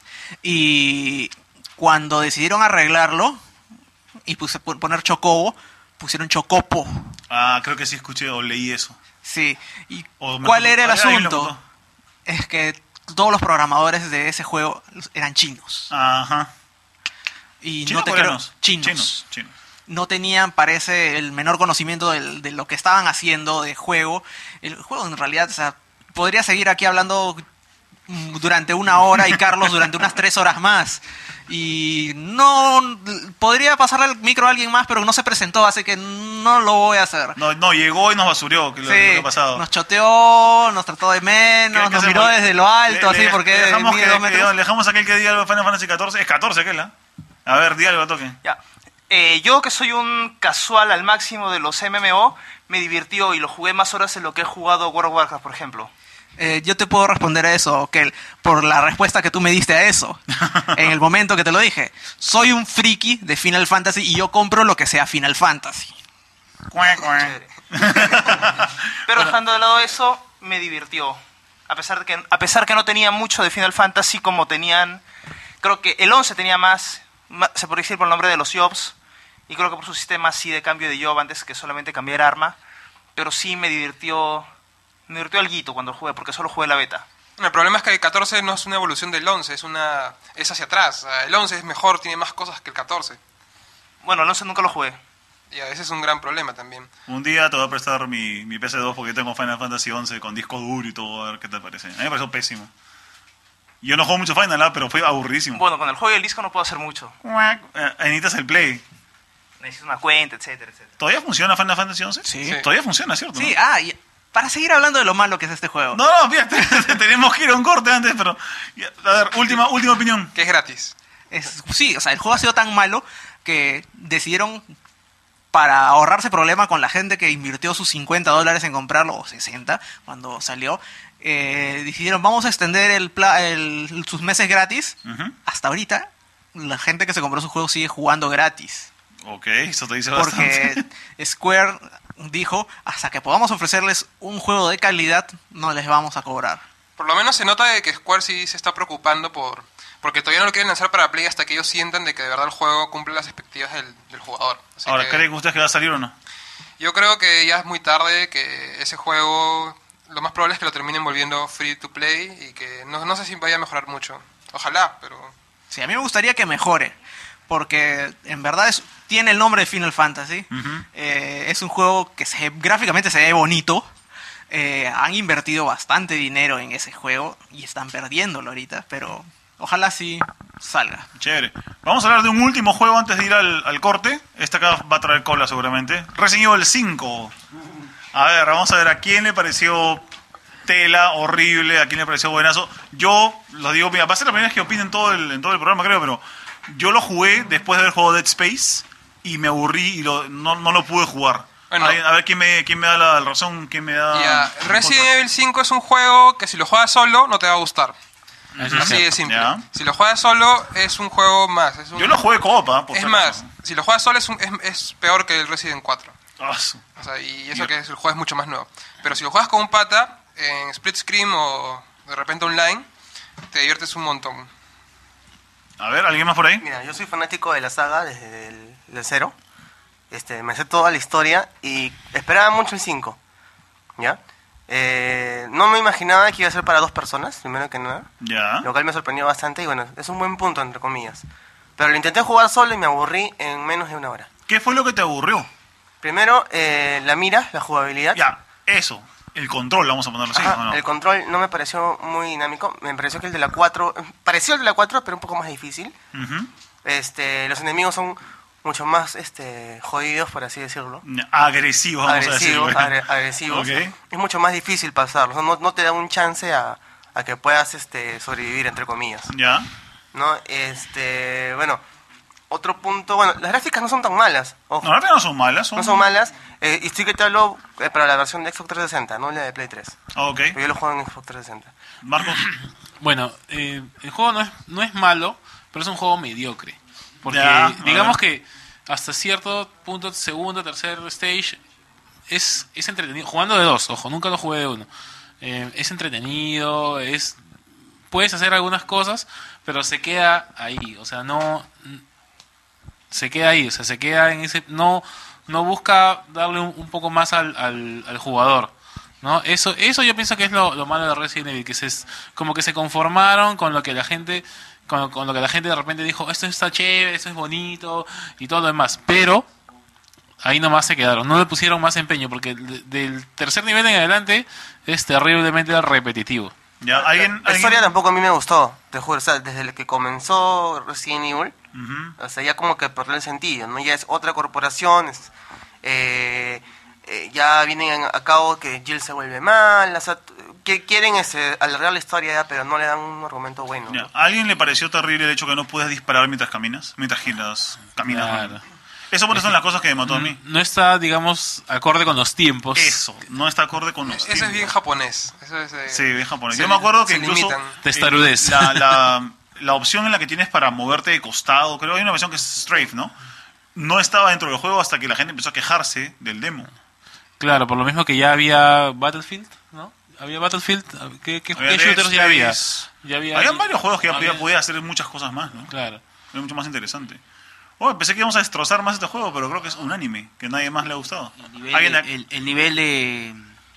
Y cuando decidieron arreglarlo y puse, poner Chocobo, pusieron Chocopo. Ah, creo que sí escuché o leí eso. Sí. ¿Y O me- cuál era el Ah, alguien lo asunto? contó. Es que todos los programadores de ese juego eran chinos. Ajá. Y ¿Chinos no te o creo, coreanos? chinos. Chinos, chinos. No tenían, parece, el menor conocimiento del- de lo que estaban haciendo de juego. El juego en realidad, o sea, podría seguir aquí hablando mm, durante una hora y Carlos durante unas tres horas más. Y no, podría pasarle el micro a alguien más, pero no se presentó, así que no lo voy a hacer. No, no, llegó y nos basurió, que lo, Sí, lo que ha pasado. nos choteó, nos trató de ¿Qué- menos, qué nos hacemos? miró desde lo alto, Le- así, le- porque le dejamos, mide que, dos que- metros. le dejamos aquel que diga algo de Final Fantasy catorce. Es catorce aquel, ¿ah? A ver, di algo, toque. Ya. Eh, yo que soy un casual al máximo de los M M O, me divirtió y lo jugué más horas en lo que he jugado World of Warcraft, por ejemplo. Eh, yo te puedo responder a eso, Kel, por la respuesta que tú me diste a eso, en el momento que te lo dije. Soy un friki de Final Fantasy y yo compro lo que sea Final Fantasy. Cuac, cuac. Chévere. Pero dejando de lado eso, me divirtió. A pesar de que a pesar que no tenía mucho de Final Fantasy como tenían, creo que el once tenía más, más se podría decir por el nombre de los jobs, y creo que por su sistema sí de cambio de job antes que solamente cambiar arma, pero sí me divirtió, me divirtió alguito cuando jugué, porque solo jugué la beta. El problema es que el catorce no es una evolución del once, es una es hacia atrás. O sea, el once es mejor, tiene más cosas que el catorce. Bueno, el once nunca lo jugué. Y a veces es un gran problema también. Un día te voy a prestar mi, mi P S dos porque tengo Final Fantasy once con disco duro y todo, a ver qué te parece. A mí me pareció pésimo. Yo no juego mucho Final, ¿ah? Pero fue aburridísimo. Bueno, con el juego y el disco no puedo hacer mucho. Cuac. Eh, necesitas el Play. Necesito una cuenta, etcétera, etcétera. ¿Todavía funciona Final Fantasy once? Sí. Sí. Todavía funciona, ¿cierto? Sí, ¿no? ah, y para seguir hablando de lo malo que es este juego. No, no, fíjate, tenemos que ir a un corte antes, pero... ya, a ver, última, última opinión. Que es gratis. Es, sí, o sea, el juego ha sido tan malo que decidieron para ahorrarse problema con la gente que invirtió sus cincuenta dólares en comprarlo, o sesenta, cuando salió, eh, decidieron, vamos a extender el, pla- el sus meses gratis. Ujú. Hasta ahorita, la gente que se compró su juego sigue jugando gratis. Ok, eso te dice bastante. Porque Square dijo, hasta que podamos ofrecerles un juego de calidad, no les vamos a cobrar. Por lo menos se nota de que Square sí se está preocupando por... Porque todavía no lo quieren lanzar para Play hasta que ellos sientan de que de verdad el juego cumple las expectativas del, del jugador. Así Ahora, que ¿creen ustedes que va a salir o no? yo creo que ya es muy tarde, que ese juego lo más probable es que lo terminen volviendo free to play y que no, no sé si vaya a mejorar mucho. Ojalá, pero... Sí, a mí me gustaría que mejore, porque en verdad es, tiene el nombre de Final Fantasy. Ujú. Eh, es un juego que se, gráficamente se ve bonito. Eh, han invertido bastante dinero en ese juego y están perdiéndolo ahorita, pero ojalá sí salga. Chévere. Vamos a hablar de un último juego antes de ir al, al corte. Este acá va a traer cola seguramente. Resident Evil cinco. A ver, vamos a ver a quién le pareció tela, horrible, a quién le pareció buenazo. Yo, lo digo, mira, va a ser la primera vez que opinen en todo el, en todo el programa, creo, pero yo lo jugué después de haber jugado Dead Space y me aburrí y lo, no, no lo pude jugar. Bueno. a, a ver quién me, quién me da la razón, quién me da... Ya, en Resident contra. Evil cinco es un juego que si lo juegas solo no te va a gustar. Eso es Así cierto. de simple. Ya. Si lo juegas solo es un juego más. Es un- Yo lo jugué copa, por Es si más, acaso. si lo juegas solo es, un- es, es peor que el Resident cuatro. Ah, su- O sea, y eso Yo- que es, el juego es mucho más nuevo. Pero si lo juegas con un pata, en split screen o de repente online, te diviertes un montón. A ver, ¿alguien más por ahí? Mira, yo soy fanático de la saga desde el del cero. Este, me sé toda la historia y esperaba mucho el cinco. ¿Ya? Eh, no me imaginaba que iba a ser para dos personas, primero que nada. Ya. Lo cual me sorprendió bastante y bueno, es un buen punto, entre comillas. Pero lo intenté jugar solo y me aburrí en menos de una hora. ¿Qué fue lo que te aburrió? Primero, eh, la mira, la jugabilidad. Ya, eso. El control, vamos a ponerlo así. Ajá, ¿o no? el control no me pareció muy dinámico. Me pareció que el de la cuatro... Pareció el de la cuatro, pero un poco más difícil. Ujú. Este, los enemigos son mucho más este, jodidos, por así decirlo. Agresivos, vamos agresivos, a decirlo. agre- agresivos. Ok. Es mucho más difícil pasarlos. No, no te da un chance a, a que puedas este, sobrevivir, entre comillas. Ya. ¿No? Este, bueno, otro punto... Bueno, las gráficas no son tan malas. Ojo. No, las gráficas no son malas. Son... No son malas. Eh, y sí que te hablo eh, para la versión de Xbox trescientos sesenta, no la de Play tres. Ah, ok. Porque yo lo juego en Xbox trescientos sesenta. Marcos. Bueno, eh, el juego no es, no es malo, pero es un juego mediocre. Porque Ya, a digamos ver. que hasta cierto punto, segundo, tercer stage, es, es entretenido. Jugando de dos, ojo, nunca lo jugué de uno. Eh, es entretenido, es puedes hacer algunas cosas, pero se queda ahí. O sea, no... Se queda ahí, o sea, se queda en ese... No, no busca darle un, un poco más al, al, al jugador. ¿No? Eso, eso yo pienso que es lo, lo malo de Resident Evil, que se, es- como que se conformaron con lo que la gente, con, con lo que la gente de repente dijo, esto está chévere, esto es bonito y todo lo demás, pero ahí nomás se quedaron, no le pusieron más empeño, porque de- del tercer nivel en adelante es terriblemente repetitivo. Ya, alguien... La alguien- historia tampoco a mí me gustó, te juro. O sea, desde el que comenzó Resident Evil, Ujú. o sea, ya como que perdió el sentido, ¿no? Ya es otra corporación, es, eh, eh, ya vienen a cabo que Jill se vuelve mal, o sea, t- que quieren este, alargar la historia ya, pero no le dan un argumento bueno. Ya, ¿no? ¿a alguien le pareció terrible el hecho que no puedes disparar mientras caminas? Mientras giras, caminas. Claro. ¿no? Eso por eso son las cosas que me mató a mí. No está, digamos, acorde con los tiempos. Eso, no está acorde con los Ese es tiempos. bien japonés. Eso es, eh, Sí, bien japonés. se Yo me li- acuerdo que se incluso limitan. Testarudez. eh, la, la, la opción en la que tienes para moverte de costado, creo que hay una versión que es strafe, ¿no? No estaba dentro del juego hasta que la gente empezó a quejarse del demo. Claro, por lo mismo que ya había Battlefield, ¿no? Había Battlefield, ¿qué, qué, Había qué Dead shooters ya había? Space. Ya había Habían varios juegos que ya había- podía- podías hacer muchas cosas más, ¿no? Claro. Era mucho más interesante. Oh, pensé que íbamos a destrozar más este juego, pero creo que es un anime, que nadie más le ha gustado. El nivel, ¿Alguien de, ha- el, el nivel de,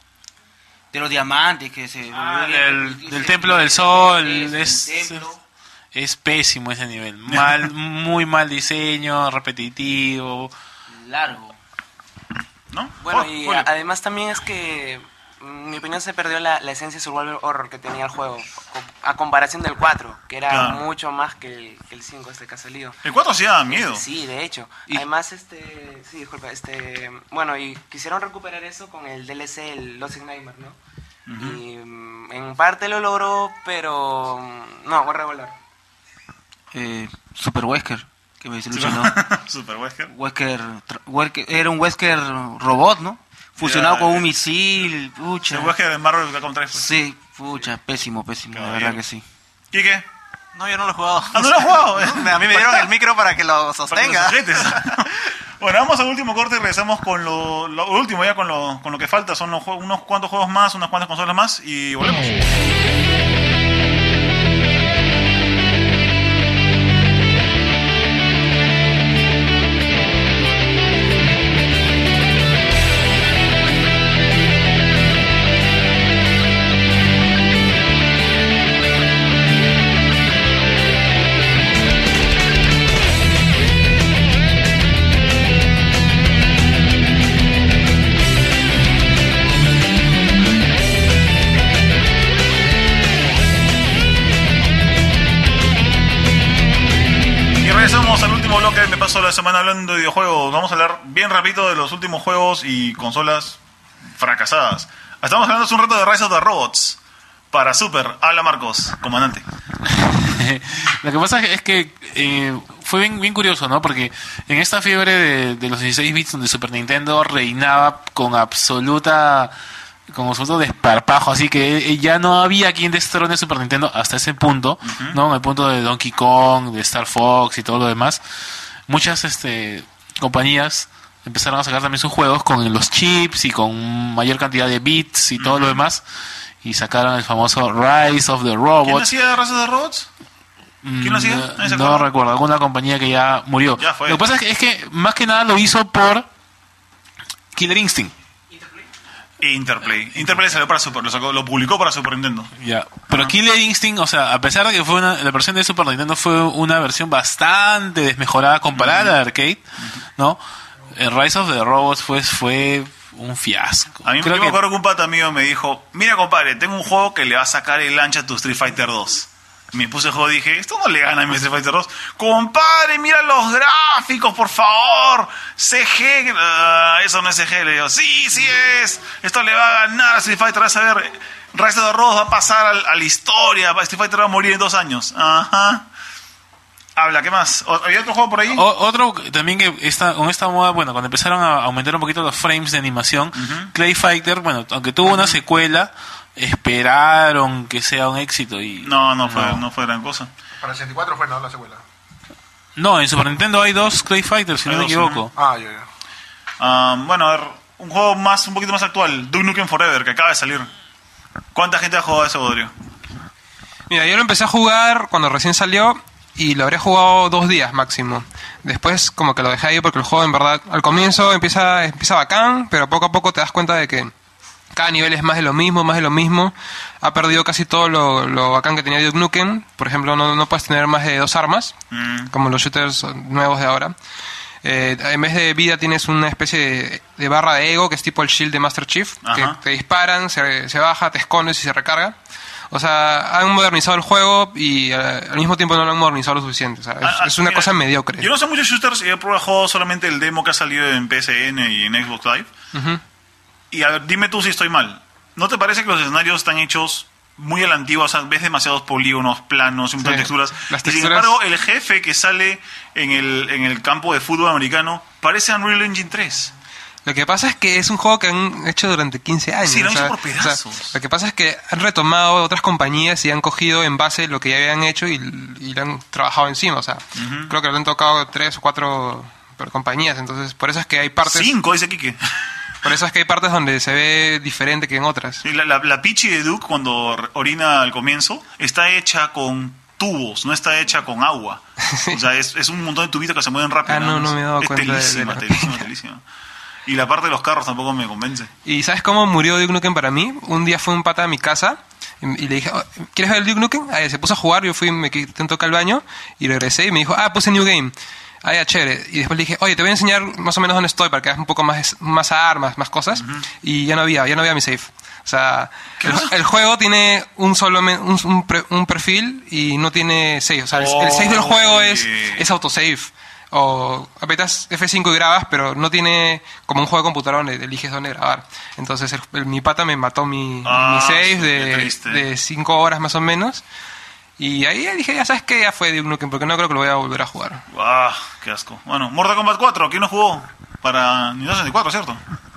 de los diamantes que se... Ah, que del, se- del Templo del Sol, Eso, es, el templo. es pésimo ese nivel. Mal, muy mal diseño, repetitivo. Largo. ¿No? Bueno, Oh, y Julio. a- además también es que, en mi opinión, se perdió la, la esencia de survival horror que tenía el juego, co- a comparación del cuatro, que era Claro. mucho más que el, que el cinco este que ha salido. El cuatro sí daba miedo. Sí, de hecho. Y- Además, este, sí, disculpa, este, bueno, y quisieron recuperar eso con el D L C, el Lost in Nightmare, ¿no? Y mm, en parte lo logró, pero mm, no, voy a regular. Eh, Super Wesker. que me desilusionó. Super Wesker. Wesker, tra- Wesker- era un Wesker robot, ¿no? Fusionado Ya, con eh. un misil, pucha. El Wesker de Marvel Capcom tres. Pues. Sí, pucha, pésimo, pésimo, la Caballero. verdad que sí. ¿Quique? No, yo no lo he jugado. Ah, no lo has jugado. A mí me dieron el micro para que lo Para que lo sostenga. sujetes. Bueno, vamos al último corte y regresamos con lo, lo último, ya con lo, con lo que falta. Son los, jue- unos cuantos juegos más, unas cuantas consolas más y volvemos. Y regresamos al último bloque. Me paso la semana hablando de videojuegos. Vamos a hablar bien rápido de los últimos juegos y consolas fracasadas. Estamos hablando hace un rato de Rise of the Robots para Super. Habla Marcos, comandante. Lo que pasa es que eh, fue bien, bien curioso, ¿no? Porque en esta fiebre de, de los dieciséis bits donde Super Nintendo reinaba con absoluta con absoluto desparpajo, así que ya no había quien destrone Super Nintendo hasta ese punto, ¿no? En el punto de Donkey Kong, de Star Fox y todo lo demás. Muchas este compañías empezaron a sacar también sus juegos con los chips y con mayor cantidad de bits y todo lo demás. Y sacaron el famoso Rise of the Robots. ¿Quién hacía Rise of the Robots? ¿Quién lo hacía? ¿Nadie se No acuerda? recuerdo, alguna compañía que ya murió. Ya fue. Lo que pasa es que, es que más que nada lo hizo por Killer Instinct. Interplay. Interplay salió para Super, lo, sacó, lo publicó para Super Nintendo. Ya. Pero Killer Instinct, o sea, a pesar de que fue una, la versión de Super Nintendo fue una versión bastante desmejorada comparada a la de arcade, ¿no? El Rise of the Robots fue, fue un fiasco. A mí Creo yo me que- acuerdo que un pata mío me dijo, mira compadre, tengo un juego que le va a sacar el ancha a tu Street Fighter dos. Me puse el juego y dije, esto no le gana a mi Street Fighter dos. Compadre, mira los gráficos, por favor. C G, ah, eso no es C G. Le digo, sí, sí es. Esto le va a ganar a Street Fighter. Vas a ver, Rise of the Robots va a pasar a, a la historia. Street Fighter va a morir en dos años. Ajá. Habla, ¿qué más? ¿O- ¿Había otro juego por ahí? O- otro también que esta, con esta moda, bueno, cuando empezaron a aumentar un poquito los frames de animación, Clay Fighter, bueno, aunque tuvo una secuela, esperaron que sea un éxito y... No, no fue, no fue gran cosa. Para el sesenta y cuatro fue, ¿no? La secuela. No, en Super Nintendo hay dos Clay Fighters, si Hay no me dos, equivoco. Ah, ya, ya. Ah, bueno, a ver, un juego más, un poquito más actual, Duke Nukem Forever, que acaba de salir. ¿Cuánta gente ha jugado a ese bodrio? Mira, yo lo empecé a jugar cuando recién salió y lo habré jugado dos días máximo. Después como que lo dejé ahí porque el juego en verdad al comienzo empieza, empieza bacán, pero poco a poco te das cuenta de que cada nivel es más de lo mismo, más de lo mismo. Ha perdido casi todo lo, lo bacán que tenía Duke Nukem. Por ejemplo, no, no puedes tener más de dos armas, Mm. como los shooters nuevos de ahora. Eh, en vez de vida tienes una especie de, de barra de ego, que es tipo el shield de Master Chief, que Ajá. te disparan, se, se baja, te escondes y se recarga. O sea, han modernizado el juego y eh, al mismo tiempo no lo han modernizado lo suficiente. O sea, es, Ah, ah, es una mira, cosa mediocre. Yo no sé muchos shooters, he probado solamente el demo que ha salido en P S N y en Xbox Live. Ujú. Y a ver, dime tú si estoy mal. ¿No te parece que los escenarios están hechos muy a la antigua? O sea, ves demasiados polígonos, planos, un montón de Sí. texturas. Las Y sin texturas- embargo, el jefe que sale en el, en el campo de fútbol americano parece Unreal Engine tres. Lo que pasa es que es un juego que han hecho durante quince años. Sí, lo han o sea, hecho por o sea, pedazos. lo que pasa es que han retomado otras compañías y han cogido en base lo que ya habían hecho y, y lo han trabajado encima. O sea, Ujú. creo que lo han tocado tres o cuatro per- compañías. Entonces, por eso es que hay partes... Cinco, dice Quique. Por eso es que hay partes donde se ve diferente que en otras. Sí, La, la, la Pichi de Duke, cuando r- orina al comienzo, está hecha con tubos, no está hecha con agua. O sea, es, es un montón de tubitos que se mueven rápido. Ah, no, nada más. no me he dado es cuenta de- de telísima, la- telísima, telísima. Y la parte de los carros tampoco me convence. ¿Y sabes cómo murió Duke Nukem para mí? Un día fue un pata a mi casa y, y le dije, "Oh, ¿quieres ver el Duke Nukem? Ah, se puso a jugar, yo fui, me quité un toque al baño y regresé y me dijo, ah, puse New Game. Ah, ya, chévere. Y después le dije, oye, te voy a enseñar más o menos dónde estoy para que hagas un poco más, más armas, más cosas. Y ya no había, ya no había mi save. O sea, el, el juego tiene un solo men- un, un, pre- un perfil y no tiene save. O sea, el, el save del juego es, es autosave. O apretas F cinco y grabas, pero no tiene como un juego de computadora donde eliges dónde grabar. Entonces el- el- mi pata me mató mi, Ah, mi save qué de, triste. de cinco horas más o menos. Y ahí dije, ya sabes que ya fue Duke Nukem, porque no creo que lo voy a volver a jugar. Ah, qué asco. Bueno, Mortal Kombat cuatro, ¿quién lo jugó? Para Nintendo sesenta y cuatro, ¿cierto?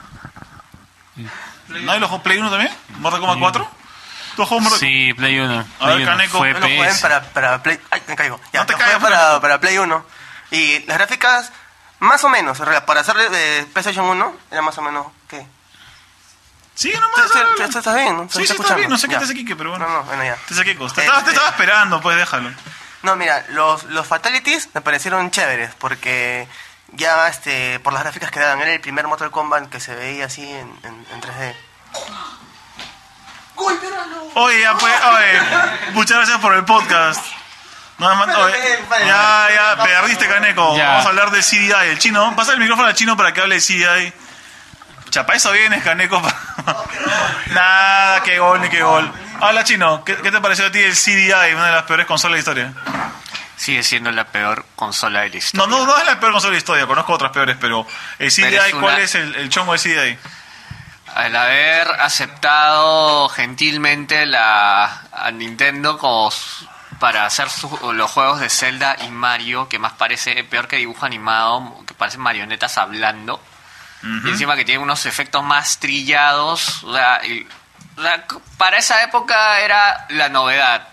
¿Nadie lo jugó Play uno también? ¿Mortal Kombat cuatro? ¿Tú has jugado Mortal Kombat? Sí, Play uno. A ver, Play uno. Caneco. Fue Yo lo jugué P S. para, para Play... Ay, me caigo. Ya, No te lo jugué caigas, para, Fernando. para Play uno. Y las gráficas, más o menos, en realidad, para hacer de PlayStation uno, era más o menos, ¿qué? Sí, nomás. ¿Tú- tú- háblalo. tú estás bien? ¿No? Sí, ¿Estás sí, está escuchando? bien. No sé qué Ya. te hace Kike, pero bueno. No, no, bueno, ya. Te hace Kiko. Te, Eh, estaba, te eh. estaba esperando, pues déjalo. No, mira, los, los Fatalities me parecieron chéveres porque ya este por las gráficas que daban, era el primer Mortal Kombat que se veía así en, en, en tres D. Oye, ya pues, oye, muchas gracias por el podcast. No, me mand- oye, ya, ya, perdiste, Caneco. Ya. Vamos a hablar de C D I, el chino. Pasa el micrófono al chino para que hable de C D I. Chapa, eso vienes, Caneco. Nada, qué gol, ni qué gol. Habla, chino. ¿Qué, qué te pareció a ti el C D I, una de las peores consolas de la historia? Sigue siendo la peor consola de la historia. No, no, no es la peor consola de la historia. Conozco otras peores, pero el C D I, Pero es ¿cuál una- es el, el chongo de C D I? Al haber aceptado gentilmente la, a Nintendo como s- para hacer su- los juegos de Zelda y Mario, que más parece peor que dibujo animado, que parecen marionetas hablando, y encima que tienen unos efectos más trillados. O sea, y- o sea, c- para esa época era la novedad,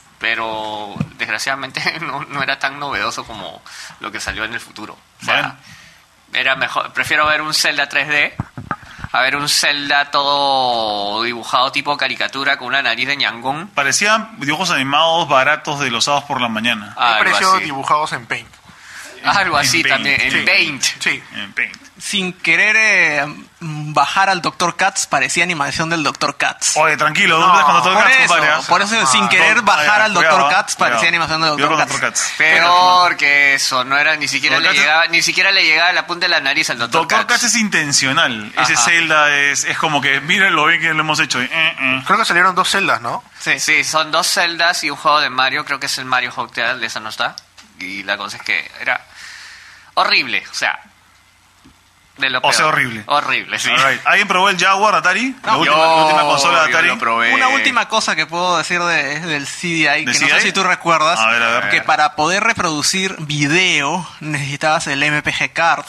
pero desgraciadamente no, no era tan novedoso como lo que salió en el futuro. O sea, Bueno. era mejor, prefiero ver un Zelda tres D a ver un Zelda todo dibujado tipo caricatura con una nariz de ñangón. Parecían dibujos animados baratos de los sábados por la mañana. Me Algo pareció así. dibujados en Paint. Algo en así Paint. también, en Sí. Paint. Sí. En Paint. Sin querer eh, bajar al doctor Katz, parecía animación del doctor Katz. Oye, tranquilo, no, No, metas con Doctor Por Katz, eso, compadre, ¿ah? por eso sin Ah, querer no, bajar ya, al doctor cuidado, Katz, cuidado. parecía animación del Cuidado doctor con Katz. Katz. Peor que eso, no era ni siquiera Doctor le Katz- llegaba, ni siquiera le llegaba la punta de la nariz al doctor, Doctor Katz. Katz es intencional. Ese Ajá. Zelda es, es como que, miren lo bien que lo hemos hecho. Eh, eh. Creo que salieron dos celdas, ¿no? Sí. Sí, son dos Zeldas y un juego de Mario, creo que es el Mario Hotel, de esa no está. Y la cosa es que era horrible, o sea, de lo O peor. sea, horrible. Horrible, sí. All right. ¿Alguien probó el Jaguar Atari? la, No, última, yo- la última consola de yo Atari. lo probé. Una última cosa que puedo decir de, del C D I, que ¿De no C D I? sé si tú recuerdas, A ver, a ver. que para poder reproducir video necesitabas el M P G Card.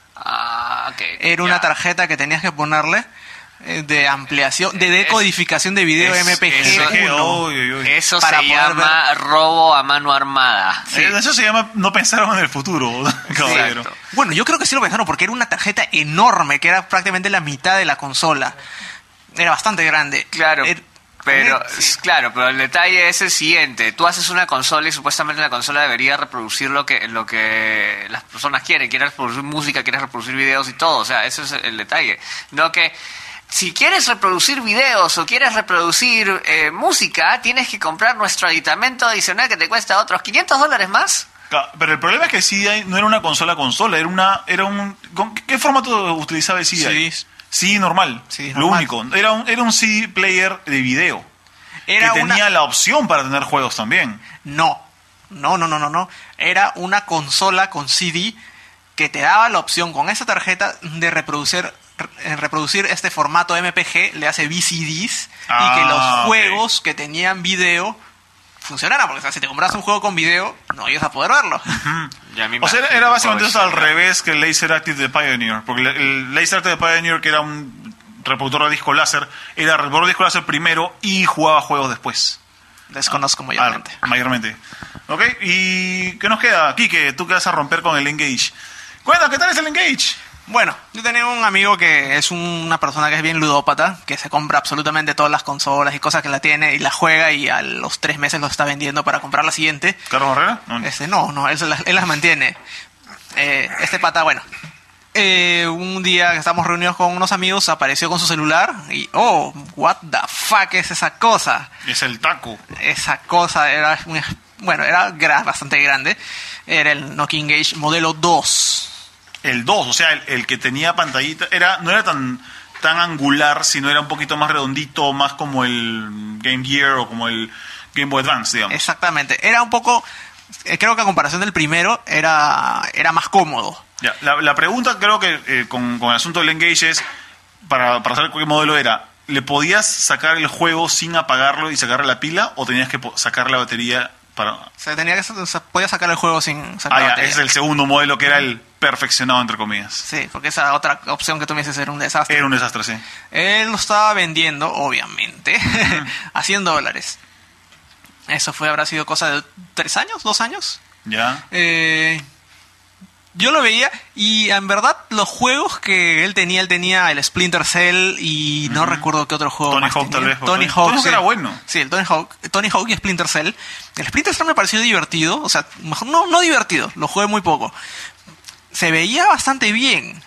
Ah, ok. Era una ya. tarjeta que tenías que ponerle eh, de ampliación, de decodificación de video es- M P G eso- uno. Uy, uy, uy. Eso para se poder llama robo a mano armada. Sí. Eh, Eso se llama no pensaron en el futuro, caballero. Exacto. Bueno, yo creo que sí lo pensaron porque era una tarjeta enorme, que era prácticamente la mitad de la consola. Era bastante grande. Claro, Er- pero Sí. claro, pero el detalle es el siguiente: tú haces una consola y supuestamente la consola debería reproducir lo que lo que las personas quieren, quieres reproducir música, quieres reproducir videos y todo, o sea, ese es el detalle, no que si quieres reproducir videos o quieres reproducir eh, música, tienes que comprar nuestro aditamento adicional que te cuesta otros quinientos dólares más. Ca- Pero el problema es que el C D I no era una consola consola, era una era un ¿con qué, qué formato utilizaba el C D I? Sí. Sí, normal. Sí, Lo normal. único, era un era un C D player de video Era que una- tenía la opción para tener juegos también. No, no, no, no, no, no. Era una consola con C D que te daba la opción con esa tarjeta de reproducir re- reproducir este formato M P G, le hace V C Ds, Ah, y que los ok. juegos que tenían video funcionaran, porque o sea, si te compras un juego con video, no ibas a poder verlo. Ya me O sea, era, imagino era todo básicamente eso. eso al revés que el Laser Active de Pioneer. Porque el, el Laser Active de Pioneer, que era un reproductor de disco láser, era reproductor de disco láser primero y jugaba juegos después. Desconozco mayormente. Ah, mayormente. ¿Ok? ¿Y qué nos queda? Kike, tú que vas a romper con el Engage. Cuenta, ¿qué tal es el Engage? Bueno, yo tenía un amigo que es una persona que es bien ludópata, que se compra absolutamente todas las consolas y cosas que la tiene y la juega y a los tres meses lo está vendiendo para comprar la siguiente. ¿Carlos Herrera? No. Este, no, no, él, se las, él las mantiene. Eh, este pata, bueno, eh, un día que estamos reunidos con unos amigos, apareció con su celular y, oh, what the fuck es esa cosa. Es el taco. Esa cosa era, un- bueno, era gra- bastante grande. Era el Nokia Engage modelo dos. El dos, o sea, el, el que tenía pantallita, era, no era tan, tan angular, sino era un poquito más redondito, más como el Game Gear o como el Game Boy Advance, digamos. Exactamente. Era un poco, eh, creo que a comparación del primero, era, era más cómodo. Ya, la, la pregunta creo que eh, con, con el asunto del Engage es, para, para saber qué modelo era, ¿le podías sacar el juego sin apagarlo y sacarle la pila o tenías que po- sacar la batería para...? O sea, tenía que, o sea, podía sacar el juego sin sacar Ah, la ya, batería. ese es el segundo modelo que era el perfeccionado, entre comillas. Sí, porque esa otra opción que tú me dices era un desastre. Era un desastre, sí. Él lo estaba vendiendo, obviamente, a cien dólares. Eso fue, habrá sido cosa de tres años, dos años. Ya. Eh, yo lo veía y en verdad los juegos que él tenía, él tenía el Splinter Cell y no recuerdo qué otro juego Tony más Hawk, tenía. tal vez. Tony Tony Hawk, Hawk sí. era bueno. Sí, el Tony Hawk, Tony Hawk y Splinter Cell. El Splinter Cell me pareció divertido, o sea, mejor no, no divertido, lo jugué muy poco. Se veía bastante bien.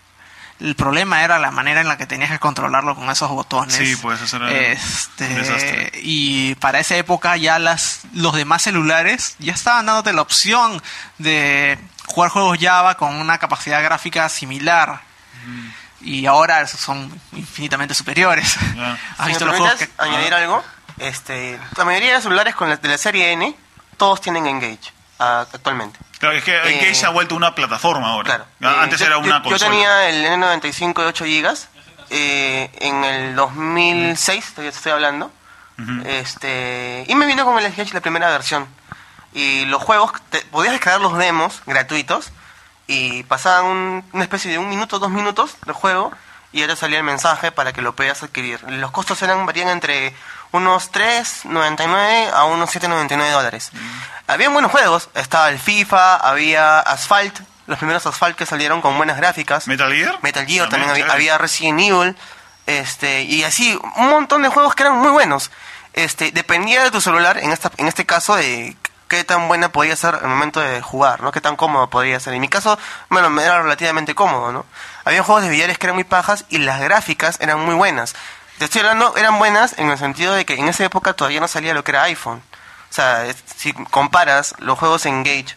El problema era la manera en la que tenías que controlarlo con esos botones. Sí, pues eso era Este, un desastre. y para esa época ya las los demás celulares ya estaban dándote la opción de jugar juegos Java con una capacidad gráfica similar. Y ahora son infinitamente superiores. Ya. ¿Has Si visto me los juegos permites que... añadir algo, este, la mayoría de los celulares con la, de la serie N, todos tienen Engage ah, actualmente. Claro, es que Eh, Engage se ha vuelto una plataforma ahora. Claro. Ah, Antes Eh, era yo- una yo, consola. Yo tenía el N noventa y cinco de ocho gigas eh, en el dos mil seis, todavía te estoy hablando. Ujú. este Y me vino con el Engage la primera versión. Y los juegos, te, podías descargar los demos gratuitos y pasaban un- una especie de un minuto, dos minutos del juego y ahora salía el mensaje para que lo puedas adquirir. Los costos eran varían entre unos tres noventa y nueve a unos siete noventa y nueve dólares. Había buenos juegos, estaba el FIFA, había Asphalt, los primeros Asphalt que salieron con buenas gráficas. ¿Metal Gear? Metal Gear, También, también había, chévere. había Resident Evil, este, y así, un montón de juegos que eran muy buenos. Este, dependía de tu celular, en esta, en este caso, de qué tan buena podía ser el momento de jugar, ¿no? Qué tan cómodo podía ser. En mi caso, bueno, me era relativamente cómodo, ¿no? Había juegos de billares que eran muy pajas y las gráficas eran muy buenas. Te estoy hablando, eran buenas en el sentido de que en esa época todavía no salía lo que era iPhone. O sea, es- si comparas los juegos en Engage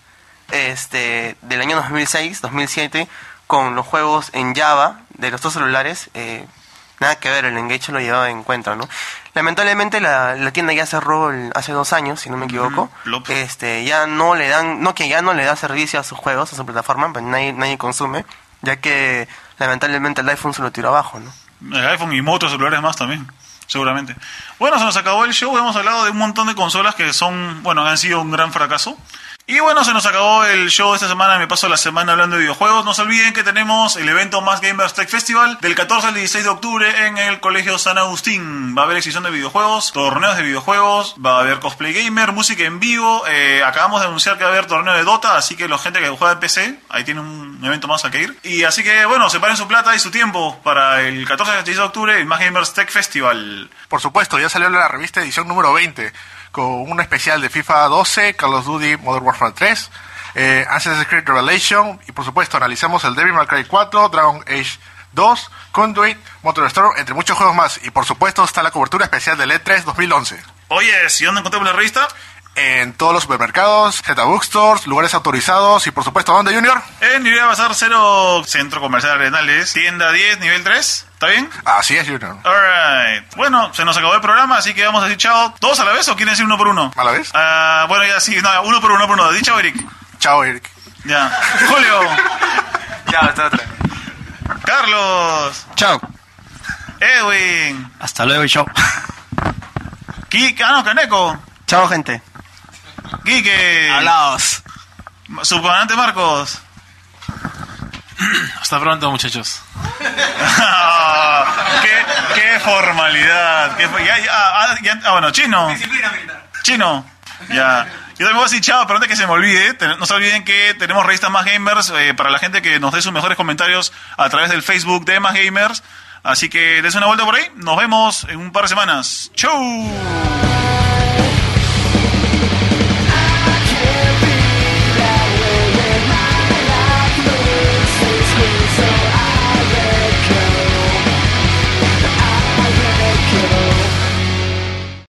este, del año dos mil seis, dos mil siete, con los juegos en Java de los dos celulares, eh, nada que ver, el Engage lo llevaba en cuenta, ¿no? Lamentablemente la, la tienda ya cerró el- hace dos años, si no me equivoco. Plop. Este, ya no le dan, no que ya no le da servicio a sus juegos, a su plataforma, pues nadie, nadie consume, ya que lamentablemente el iPhone se lo tiró abajo, ¿no? El iPhone y otros celulares más también, seguramente. Bueno, se nos acabó el show. Hemos hablado de un montón de consolas que son, bueno, han sido un gran fracaso. Y bueno, se nos acabó el show de esta semana. Me paso la semana hablando de videojuegos. No se olviden que tenemos el evento Más Gamers Tech Festival del catorce al dieciséis de octubre en el Colegio San Agustín. Va a haber exhibición de videojuegos, torneos de videojuegos, va a haber cosplay gamer, música en vivo. Eh, acabamos de anunciar que va a haber torneo de Dota, así que la gente que juega en P C, ahí tiene un evento más a que ir. Y así que bueno, separen su plata y su tiempo para el catorce al dieciséis de octubre, el Más Gamers Tech Festival. Por supuesto, ya salió la revista edición número veinte, con un especial de FIFA doce, Call of Duty Modern Warfare tres, eh, Assassin's Creed Revelation, y por supuesto analizamos el Devil May Cry cuatro, Dragon Age dos, Conduit, MotorStorm, entre muchos juegos más. Y por supuesto está la cobertura especial del E tres dos mil once. Oye, ¿si dónde encontramos la revista? En todos los supermercados, Z Bookstores, lugares autorizados y por supuesto, ¿dónde, Junior? En Librería Bazar cero, Centro Comercial Arenales, tienda diez, nivel tres. ¿Está bien? Así es, Junior. Alright. Bueno, se nos acabó el programa, así que vamos a decir chao. ¿Todos a la vez o quieren decir uno por uno? ¿A la vez? Ah, bueno, ya sí, no, uno por uno, uno por uno. Di chao, Eric. Chao, Eric. Ya. Julio. Chao, hasta otra. Carlos. Chao. Edwin. Hasta luego y chao. Kike. Ah, no, Caneco. Chao, gente. Quique. Hablaos. Subcomandante Marcos. Hasta pronto, muchachos. qué, qué formalidad. Qué, fo- ya, ya, ah, ya- ah, bueno, Chino. Disciplina militar. Chino. Ya. Yo también voy a decir chao, pero antes que se me olvide, ten- no se olviden que tenemos revistas Más Gamers eh, para la gente que nos dé sus mejores comentarios a través del Facebook de Más Gamers. Así que des una vuelta por ahí. Nos vemos en un par de semanas. ¡Chau!